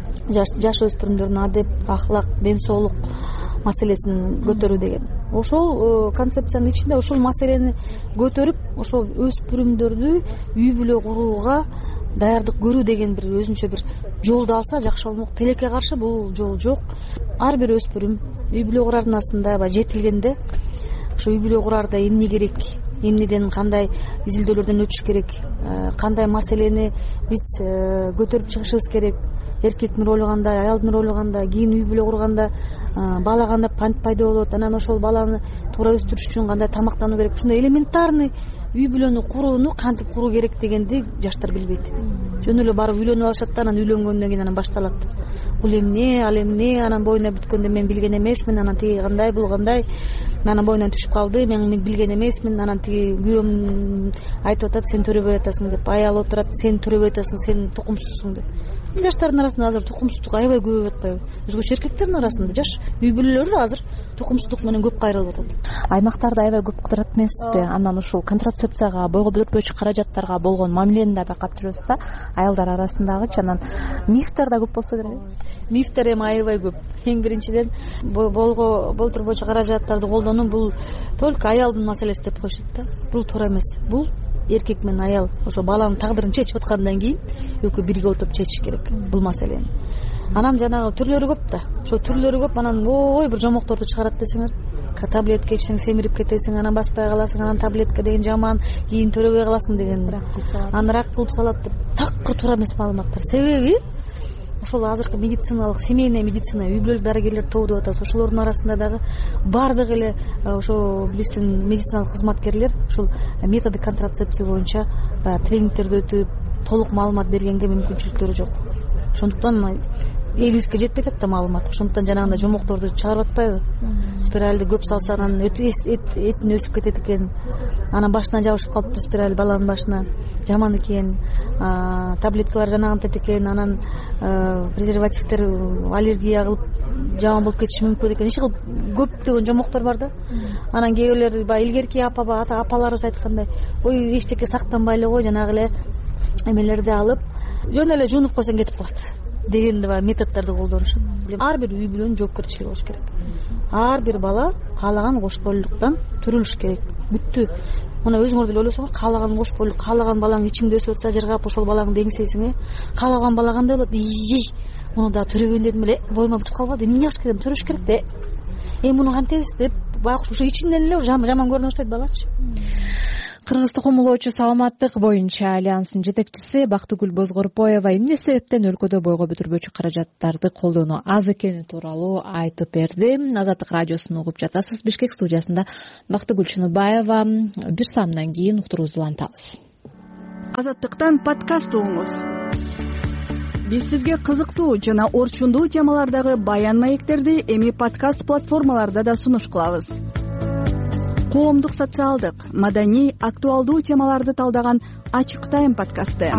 Жаш өспүрүмдөрдүн адеп, ахлак, ден соолук маселесин көтөрүү деген. Ошол концепциянын ичинде ушул маселени көтөрүп, ошол өспүрүмдөрдү үй бүлө курууга даярдык көрүү деген бир өзүнчө бир жолду алса жакшы болмок. Тилекке каршы бул жол жок. Ар бир өспүрүм үй бүлө курарнасында жетилгенде ошо үй бүлө кураарда эмне керек, эмнеден кандай изилдөөлөрдөн өтүш керек, кандай маселени биз көтөрүп чыгышыбыз керек, эркектин ролу кандай, аялдын ролу кандай, кийин үй бүлө курганда бала кандай пайда болот, анан ошол баланы туура өстүрүш үчүн кандай тамактануу керек. Ушундай элементарный үй бүлөнү курууну кантип куруу керек дегенди жаштар билбейт. Жөн эле барып үйлөнүп алышат да, анан үйлөнгөндөн кийин анан башталат. Бул эмне, ал эмне, анан боюна бүткөндө мен билген эмесмин, анан тиги кандай, бул кандай, анан боюнан түшүп калды, мен билген эмесмин, анан тиги күйөөм айтып атат, сен төрөбөй атасың деп, аял отурат, сен төрөбөй атасың, сен тукумсузсуң деп. Жаштардын арасында азыр тукумсуздук аябай көбөйүп атпайбы? Өзгөчө эркектердин арасында жаш үй бүлөлөр азыр тукумсуздук менен көп кайрылып атат. Аймактарда аябай көп кыдырат эмеспи? Анан ушул контрацепцияга, бойго бүтпөөчү каражаттарга болгон мамилени да байкап жүрөбүз да, аялдар арасындагычы. Анан мифтер да көп болсо керек. Мифтер эми аябай көп. Эң биринчиден бойго болтурбойчу каражаттарды колдонуу бул только аялдын маселеси деп коюшат да. Бул туура эмес. Бул эркек менен аял ошо баланын тагдырын чечип аткандан кийин экөө бирге отуруп чечиш керек бул маселени. Анан жанагы түрлөрү көп да. Ошо түрлөрү көп. Анан ой бир жомокторду чыгарат десеңер, таблетка ичсең семирип кетесиң, анан баспай каласың, анан таблетка деген жаман, кийин төрөбөй каласың деген. Анан рак кылып салат деп такыр туура эмес маалыматтар. Себеби ошол азыркы медициналык, семейный медицина, үй бүлөлүк дарыгерлер тобу деп атабыз. Ошолордун арасында дагы бардыгы эле ошо биздин медициналык кызматкерлер ушул методы контрацепция боюнча тренингтерди өтүп, толук маалымат бергенге мүмкүнчүлүктөрү жок. Ошондуктан элибизге жетпей атат да маалымат. Ошондуктан жанагындай жомокторду чыгарып атпайбы? Спиральди көп салса анан этин өсүп кетет экен. Анан башынан жабышып калыптыр спираль баланын башына. Жаман экен. Таблеткалар жанагынтет экен. Анан презервативдер аллергия кылып жаман болуп кетиши мүмкүн экен. Иши кылып көптөгөн жомоктор бар да. Анан кээ бирлер баягы илгерки апаларыбыз айткандай, ой эчтеке сактанбай эле кой, жанагы эле эмелерди алып жөн эле жуунуп койсоң кетип калат деген методдорду колдонушат. Ар бир үй бүлөнүн жоопкерчилиги болуш керек. Ар бир бала каалаган кош бойлуулуктан төрөлүш керек. Бүттү. Мына өзүңөр деле ойлосоңор, каалаган кош бойлуулук, каалаган балаң ичиңде өсүп атса жыргап ошол балаңды деңсейсиң, каалаган бала кандай болот? Муну да төрөбөйүн дедим эле, боюма бүтүп калбады. Эмне кылыш керек? Төрөш керек да. Муну кантебиз деп байкуш ушу ичиңден эле жаман көрүнө баштайт балачы. Кыргыз тукумулоочу саламаттык боюнча альянстын жетекчиси Бактыгүл Бозгорпоева эмне себептен өлкөдө бойго бүтүрбөчү каражаттарды колдонуу аз экени тууралуу айтып берди. Азаттык радиосун угуп жатасыз. Бишкек студиясында Бактыгүл Чыныбаева. Бир саамдан кийин уктуруубузду улантабыз. Азаттыктан подкаст угуңуз. Биз сизге кызыктуу жана орчундуу темалардагы баян маектерди эми подкаст платформаларда да сунуш кылабыз. Коомдук, социалдык, маданий, актуалдуу темаларды талдаган Ачык Тайм подкасты.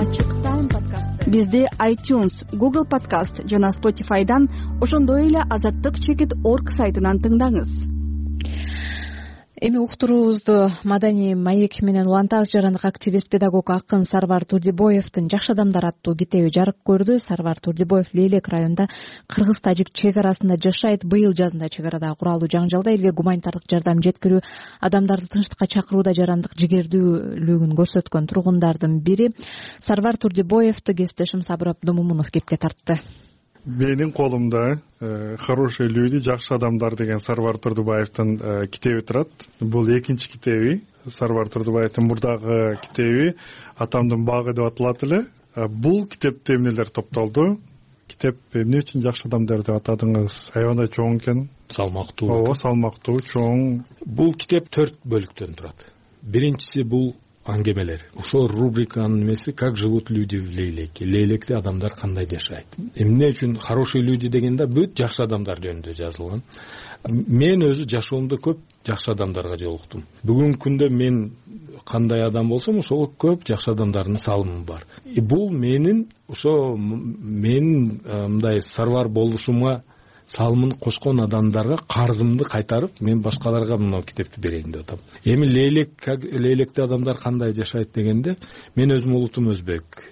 Бизди iTunes, Google Podcast жана Spotify'дан, ошондой эле azattik.org сайтынан тыңдаңыз. Эми уктуруубузду маданий маек менен улантабыз. Жарандык активист, педагог, акын Сарвар Турдибоевдин Жакшы адамдар аттуу китеби жарык көрдү. Сарвар Турдибоев Лейлек районунда кыргыз-тажик чек арасында жашайт. Быйыл жазында чек арадагы куралуу жаңжалда элге гуманитардык жардам жеткирүү, адамдарды тынчтыкка чакырууда жарандык жигердүүлүгүн көрсөткөн тургундардын бири Сарвар Турдибоевду кесиптешим Сабыр Абдумумунов кепке тартты. Менин колумда «Хорошие люди, жакшы адамдар» деген Сарвар Турдубаевдин китеби турат. Бул экинчи китеби. Сарвар Турдубаевдин мурдагы китеби «Атамдын багы» деп аталат эле. Бул китепте эмнелер топтолду? Китеп эмне үчүн жакшы адамдар деп атадыңыз? Аябай чоң экен. Салмактуу. Ооба, салмактуу, чоң. Бул китеп 4 бөлүктөн турат. Биринчиси бул аңгемелер. Ошол рубриканын эмеси «Как живут люди в Лейлеке». Лейлекте адамдар кандай жашайт. Эмне үчүн хорошие люди дегенде бүт жакшы адамдар жөнүндө жазылган. мен өзү жашоомдо көп жакшы адамдарга жолуктум. Бүгүнкү күндө мен кандай адам болсом ошол көп жакшы адамдардын салымы бар. Бул менин мындай сарбар болушума салымын кошкон адамдарга карзымды кайтарып, мен башкаларга мына китепти берейин деп атам. Эми лейлекте адамдар кандай жашайт дегенде, мен өзүм улутум өзбек.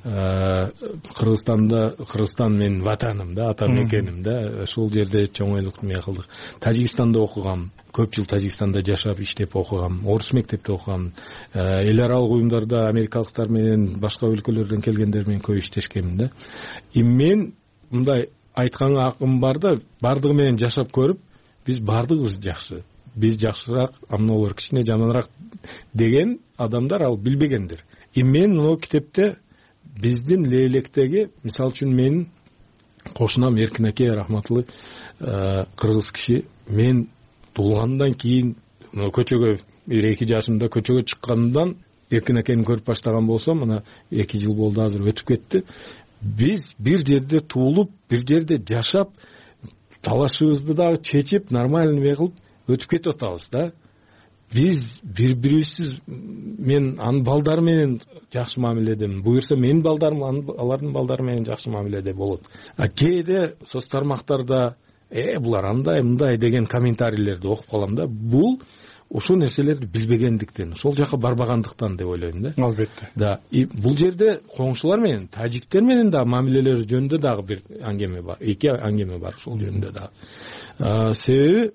Кыргызстан менин ватаным да, ата мекеним да. Ошол жерде чоңойлук эме кылдык. Тажикстанда окугам. Көп жыл Тажикстанда жашап, иштеп окугам. Орус мектепте окугам. Эл аралык уюмдарда америкалыктар менен, башка өлкөлөрдөн келгендер менен көп иштешкенмин да. Мен мындай айтканга акым бар да, бардыгы менен жашап көрүп, биз бардыгыбыз жакшы. Биз жакшыраак, амналар кичине жаманыраак деген адамдар ал билбегендир. Мен мына китепте биздин лейлектеги, мисалы үчүн менин кошунам Эркин аке рахматтуулы кыргыз киши, мен туулгандан кийин көчөгө 1-2 жашымда көчөгө чыккандан Эркин акени көрүп баштаган болсом, мына 2 жыл болду, азыр өтүп кетти. Биз бир жерде туулуп, бир жерде жашап, талашыбызды дагы чечип, нормальный эме кылып өтүп кетип атабыз да. Биз бири-бирибизсиз, мен анын балдары менен жакшы мамиледемин. Буюрса менин балдарым алардын балдары менен жакшы мамиледе болот. Кээде соц тармактарда булар андай мындай деген комментарийлерди окуп калам да. Бул ошол нерселерди билбегендиктен, ошол жака барбагандыктан деп ойлойм да. Албетте. Да, бул жерде коңшулар менен, тажиктер менен да мамилелер жөнүндө дагы бир аңгеме бар. 2 аңгеме бар ошол жөнүндө дагы. Себеби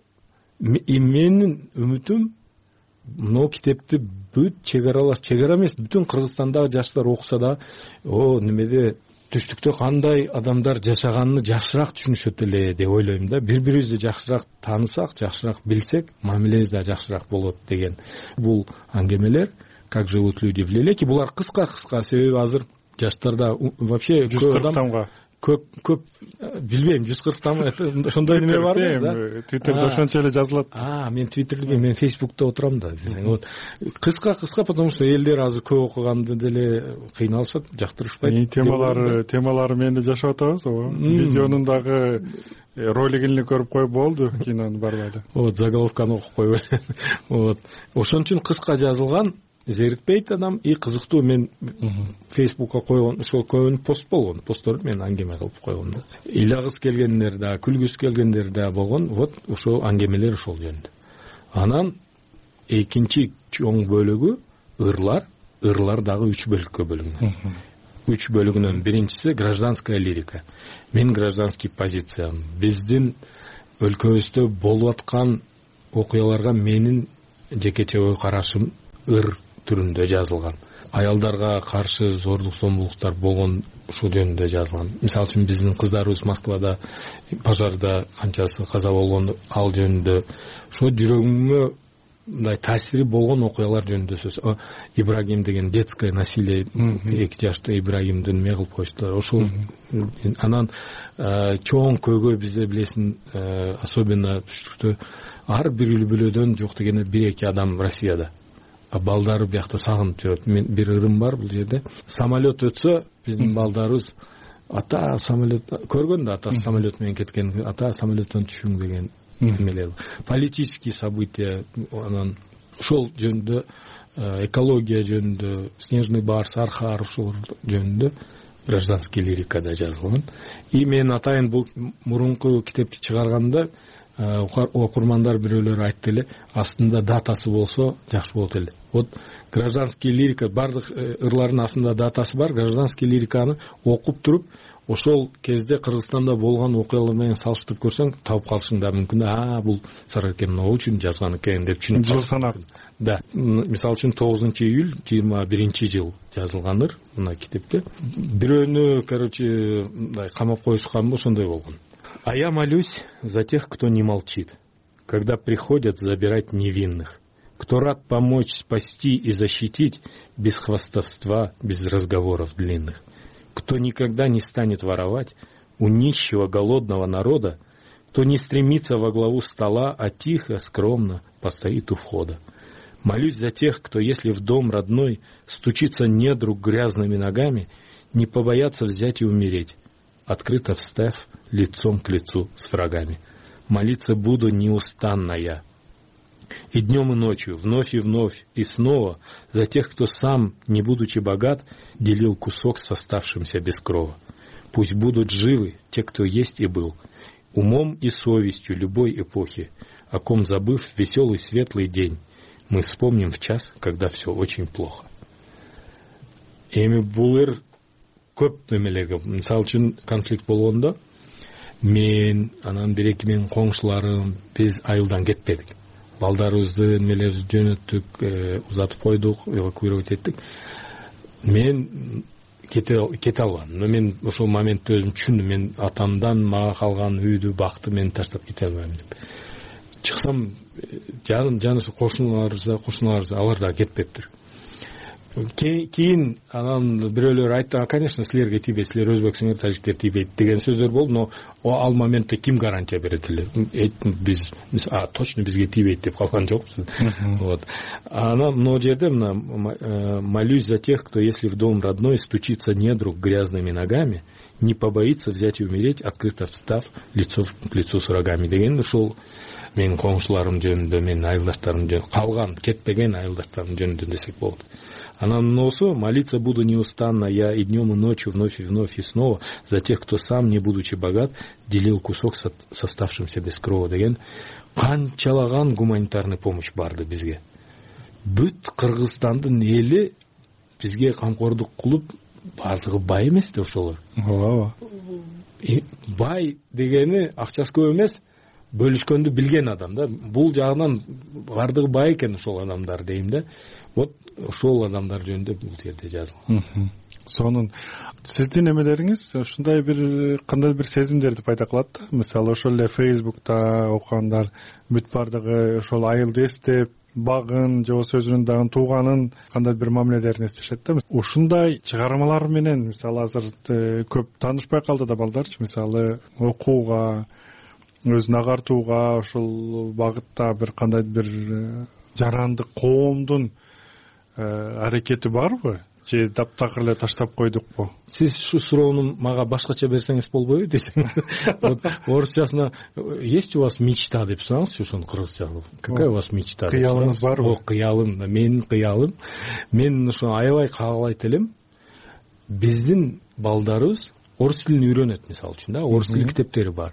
менин үмүтүм мына китепти бүт чегара эмес, бүтүн Кыргызстандагы жаштар окуса да, немеде түштүктө кандай адамдар жашаганын жакшыраак түшүнүшөт эле деп ойлойм да. Бири-бирибизди жакшыраак таанысак, жакшыраак билсек, мамилебиз да жакшыраак болот деген. Бул аңгемелер как живут люди в Лелеке. Булар кыска, себеби азыр жаштарда вообще 140 тамга көп билбейм, 140 там ошондой неме барбы да? Твиттерде ошончо эле жазылат. Мен Твиттерде, мен Фейсбукта отурам да. Вот кыска, потому что элдер азыр көп окуганды деле кыйналышат, жактырышпайт. Темалары менде жашап атабыз. Видеонун дагы ролигин көрүп коюп болду, кинону барбайды. Вот заголовканы окуп коюп. Вот ошон үчүн кыска жазылган, зерикпейт адам и кызыктуу. Мен Фейсбукка койгон ошол көбүн пост болгон, постторду мен аңгеме кылып койгом да. Ыйлагыс келгендер да, күлгүс келгендер да болгон. Вот ошол аңгемелер ошол жөнүндө. Анан экинчи чоң бөлүгү ырлар дагы 3 бөлүккө бөлүнгөн. 3 бөлүгүнөн биринчиси гражданская лирика. Мен гражданский позициям, биздин өлкөбүздө болуп аткан окуяларга менин жекече ой карашым ыр түрүндө жазылган. Аялдарга каршы зордук зомбулуктар болгон ушул жөнүндө жазылган. Мисалы үчүн биздин кыздарыбыз Москвада пожарда канчасы каза болгон, ал жөнүндө ошо жүрөгүмө мындай таасири болгон окуялар жөнүндө сөз. Ибрагим деген детское насилие, 2 жаштуу Ибрагимди эме кылып коюштулар. Ошол анан чоң көйгөй бизде билесиң, особенно түштүктө ар бир үй бүлөдөн жок дегенде 1-2 адам Россияда. Балдары биякта сагынып жүрөт. Мен бир ырым бар бул жерде. Самолет өтсө, биздин балдарыбыз ата самолет көргөн да, ата самолет менен кеткен, ата самолеттен түшүң деген эмелер. Политический события, анан ошол жөнүндө, экология жөнүндө, снежный барс, архар ошол жөнүндө гражданский лирикада жазылган. И мен атайын бул мурунку китепти чыгарганда окурмандар бирөөлөр айтты эле, астында датасы болсо жакшы болот эле. Вот гражданский лирика, бардык ырлардын астында датасы бар. Гражданский лириканы окуп туруп, ошол кезде Кыргызстанда болгон окуялар менен салыштырып көрсөң, таап калышың да мүмкүн. Бул Сарыр экен мына үчүн жазган экен деп түшүнүп жыл санап. Да, мисалы үчүн 9-июль 21-жыл жазылган мына китепте. Бирөөнү, мындай камап коюшкан ошондой болгон. А я молюсь за тех, кто не молчит, когда приходят забирать невинных, кто рад помочь, спасти и защитить без хвастовства, без разговоров длинных, кто никогда не станет воровать у нищего голодного народа, кто не стремится во главу стола, а тихо, скромно постоит у входа. Молюсь за тех, кто, если в дом родной стучится недруг грязными ногами, не побоятся взять и умереть, открыто встав лицом к лицу с врагами. молиться буду неустанно я. И днем и ночью, вновь и снова, за тех, кто сам, не будучи богат, делил кусок с оставшимся без крова. Пусть будут живы те, кто есть и был, умом и совестью любой эпохи, о ком забыв веселый светлый день, мы вспомним в час, когда все очень плохо. Эми булыр көп немелерге, мисалы үчүн конфликт болгондо, мен анан бир эки менин коңшуларым биз айылдан кетпедик. Балдарыбызды немелерибизди жөнөттүк, узатып койдук, эвакуировать эттик. Мен кете албадым. Но мен ошол моментте өзүм түшүндүм, мен атамдан мага калган үйдү, бакты мен таштап кете албайм деп. Чыксам жанысы кошуналарыбыз алар да кетпептир. Кийин анан бирөөлөр айтты, конечно, силерге тийбейт, силер өзбексиңер, тажиктер тийбейт деген сөздөр болду, но ал моментте ким гарантия берет эле? Биз точно бизге тийбейт деп калган жокпуз. Вот. Анан могу жерде молюсь за тех, кто, если в дом родной стучится недруг грязными ногами, не побоится взять и умереть, открыто встав лицо к лицу с врагами деген ушул менин коңшуларым жөнүндө, менин айылдаштарым жөнүндө, калган кетпеген айылдаштарым жөнүндө десек болот. Анан носу молиться буду неустанно я и днем и ночью, вновь и снова, за тех, кто сам, не будучи богат, делил кусок с оставшимся без крова деген канчалаган гуманитарный помощь барды бизге. Бүт Кыргызстандын эли бизге камкордук кылып, бардыгы бай эмес да ошолор. Ооба. Бай дегени акчасы көп эмес, бөлүшкөндү билген адам да. Бул жагынан бардыгы бай экен ошол адамдар дейм да. Вот ошол адамдар жөнүндө бул жерде жазылган. Сонун сиздин эмелериңиз ушундай бир кандай бир сезимдерди пайда кылат да. Мисалы ошол эле Facebook'та окугандар бүт бардыгы ошол айылды эстеп, багын же болбосо өзүнүн дагы тууганын кандай бир мамилелерин эстешет да. Ушундай чыгармалар менен мисалы азыр көп таанышпай калды да балдарчы, мисалы окууга, өзүн агартууга ошол багытта бир кандай бир жарандык коомдун аракети барбы? Же таптакыр эле таштап койдукпу? Сиз ушу суроону мага башкача берсеңиз болбойбу десең. Вот орусчасына есть у вас мечта деп сураңызчы ошону кыргызчага. Какая у вас мечта? Кыялыңыз барбы? Кыялым, менин кыялым. Мен ошону аябай каалайт элем. Биздин балдарыбыз орус тилин үйрөнөт, мисалы үчүн да, орус тили китептери бар.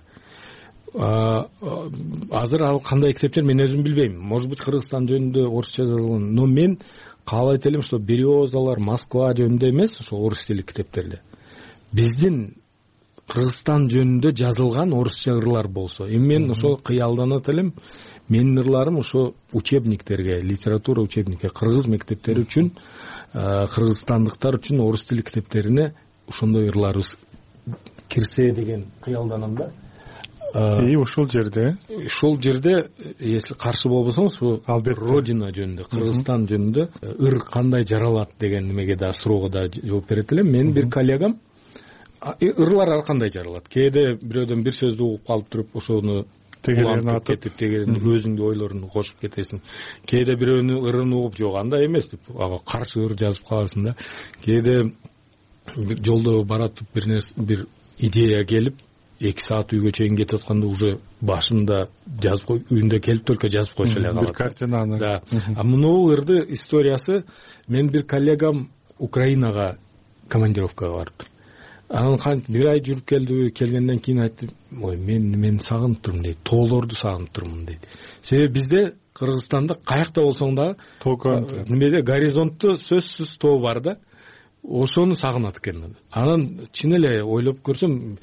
Азыр ал кандай китептер мен өзүм билбейм. Может быть, Кыргызстан жөнүндө орусча жазылган, но мен каалайт элем, что Березалар, Москва жөнүндө эмес, ошо орус тили китептерде биздин Кыргызстан жөнүндө жазылган орусча ырлар болсо. Эми мен ошо кыялданат элем. Менин ырларым ошо учебниктерге, литература учебникке, кыргыз мектептери үчүн, кыргызстандыктар үчүн орус тили китептерине ошондой ырларыбыз кирсе деген кыялданам да. Ушул жерде, если каршы болбосоңуз, Родина жөнүндө, Кыргызстан жөнүндө ыр кандай жаралат деген немеге да суроого да жооп берет элем. Менин бир коллегам ырлар ар кандай жаралат. Кээде бирөөдөн бир сөздү угуп калып туруп, ошону тегерени кетип, тегерени өзүңдүн ойлоруңду кошуп кетесиң. Кээде бирөөнүн ырын угуп, жок андай эмес деп, ага каршы ыр жазып каласың да. Кээде бир жолдо баратып бир идея келип, 2 саат үйгө чейин кетип атканда уже башында жазып үйүндө келип только жазып койчу эле калат. Бир картинаны. Да. А мынау ырды историясы, мен бир коллегам Украинага командировкага барыптыр. Анан бир ай жүрүп келгенден кийин айтты, ой, мен сагынып турмун дейт, тоолорду сагынып турмун дейт. Себеби бизде Кыргызстанда каякта болсоң да немеде горизонтто сөзсүз тоо бар да. Ошону сагынат экен. Анан чын эле ойлоп көрсөм,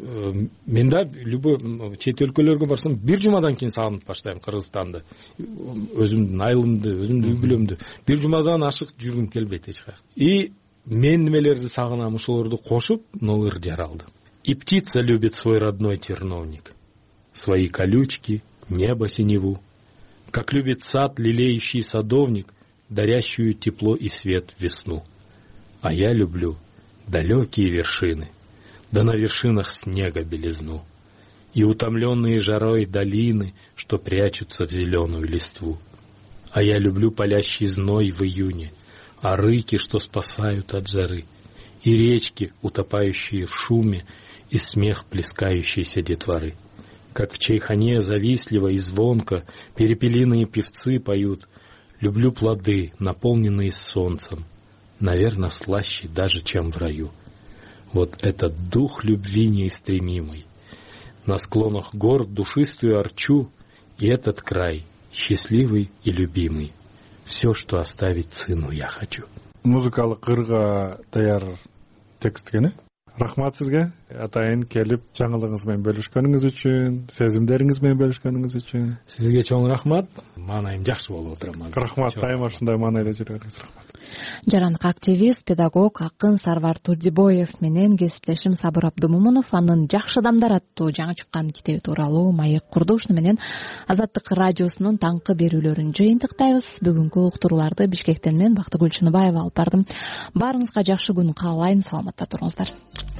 мен да любой чет өлкөлөргө барсам, бир жумадан кийин сагынып баштайм Кыргызстанды. Өзүмдүн айылымды, өзүмдүн үй бүлөмдү. Бир жумадан ашык жүргүм келбейт эч каяк. И мен немелерди сагынам, ошолорду кошуп, новый жаралды. И птица любит свой родной терновник, свои колючки, небо синеву, как любит сад лелеющий садовник, дарящую тепло и свет весну. А я люблю далекие вершины, да на вершинах снега белизну, и утомленные жарой долины, что прячутся в зеленую листву. А я люблю палящий зной в июне, а рыки, что спасают от жары, и речки, утопающие в шуме, и смех плескающейся детворы. Как в чайхане завистливо и звонко перепелиные певцы поют. Люблю плоды, наполненные солнцем, наверное, слаще даже, чем в раю. Вот этот дух любви неистремимый. На склонах гор душистую арчу, и этот край, счастливый и любимый. Все, что оставить сыну я хочу. Музыкалык кырга даяр текст экен. Рахмат сизге. Атайын келип жаңылыгыңыз менен бөлүшкөнүңүз үчүн, сезимдериңиз менен бөлүшкөнүңүз үчүн. Сизге чоң рахмат. Маанайым жакшы болуп отурам азыр. Рахмат, дайыма ушундай маанайда жүрүңүз. Рахмат. Жарандык активист, педагог, акын Сарвар Турдибоев менен кесиптешим Сабыр Абдымомунов анын Жакшы адамдар аттуу жаңы чыккан китеби тууралуу маек курду. Ушуну менен Азаттык радиосунун таңкы берүүлөрүн жыйынтыктайбыз. Бүгүнкү уктурууларды Бишкектен мен Бактыгүл Чыныбаева алып бардым. Баарыңызга жакшы күн каалайм. Саламатта туруңуздар.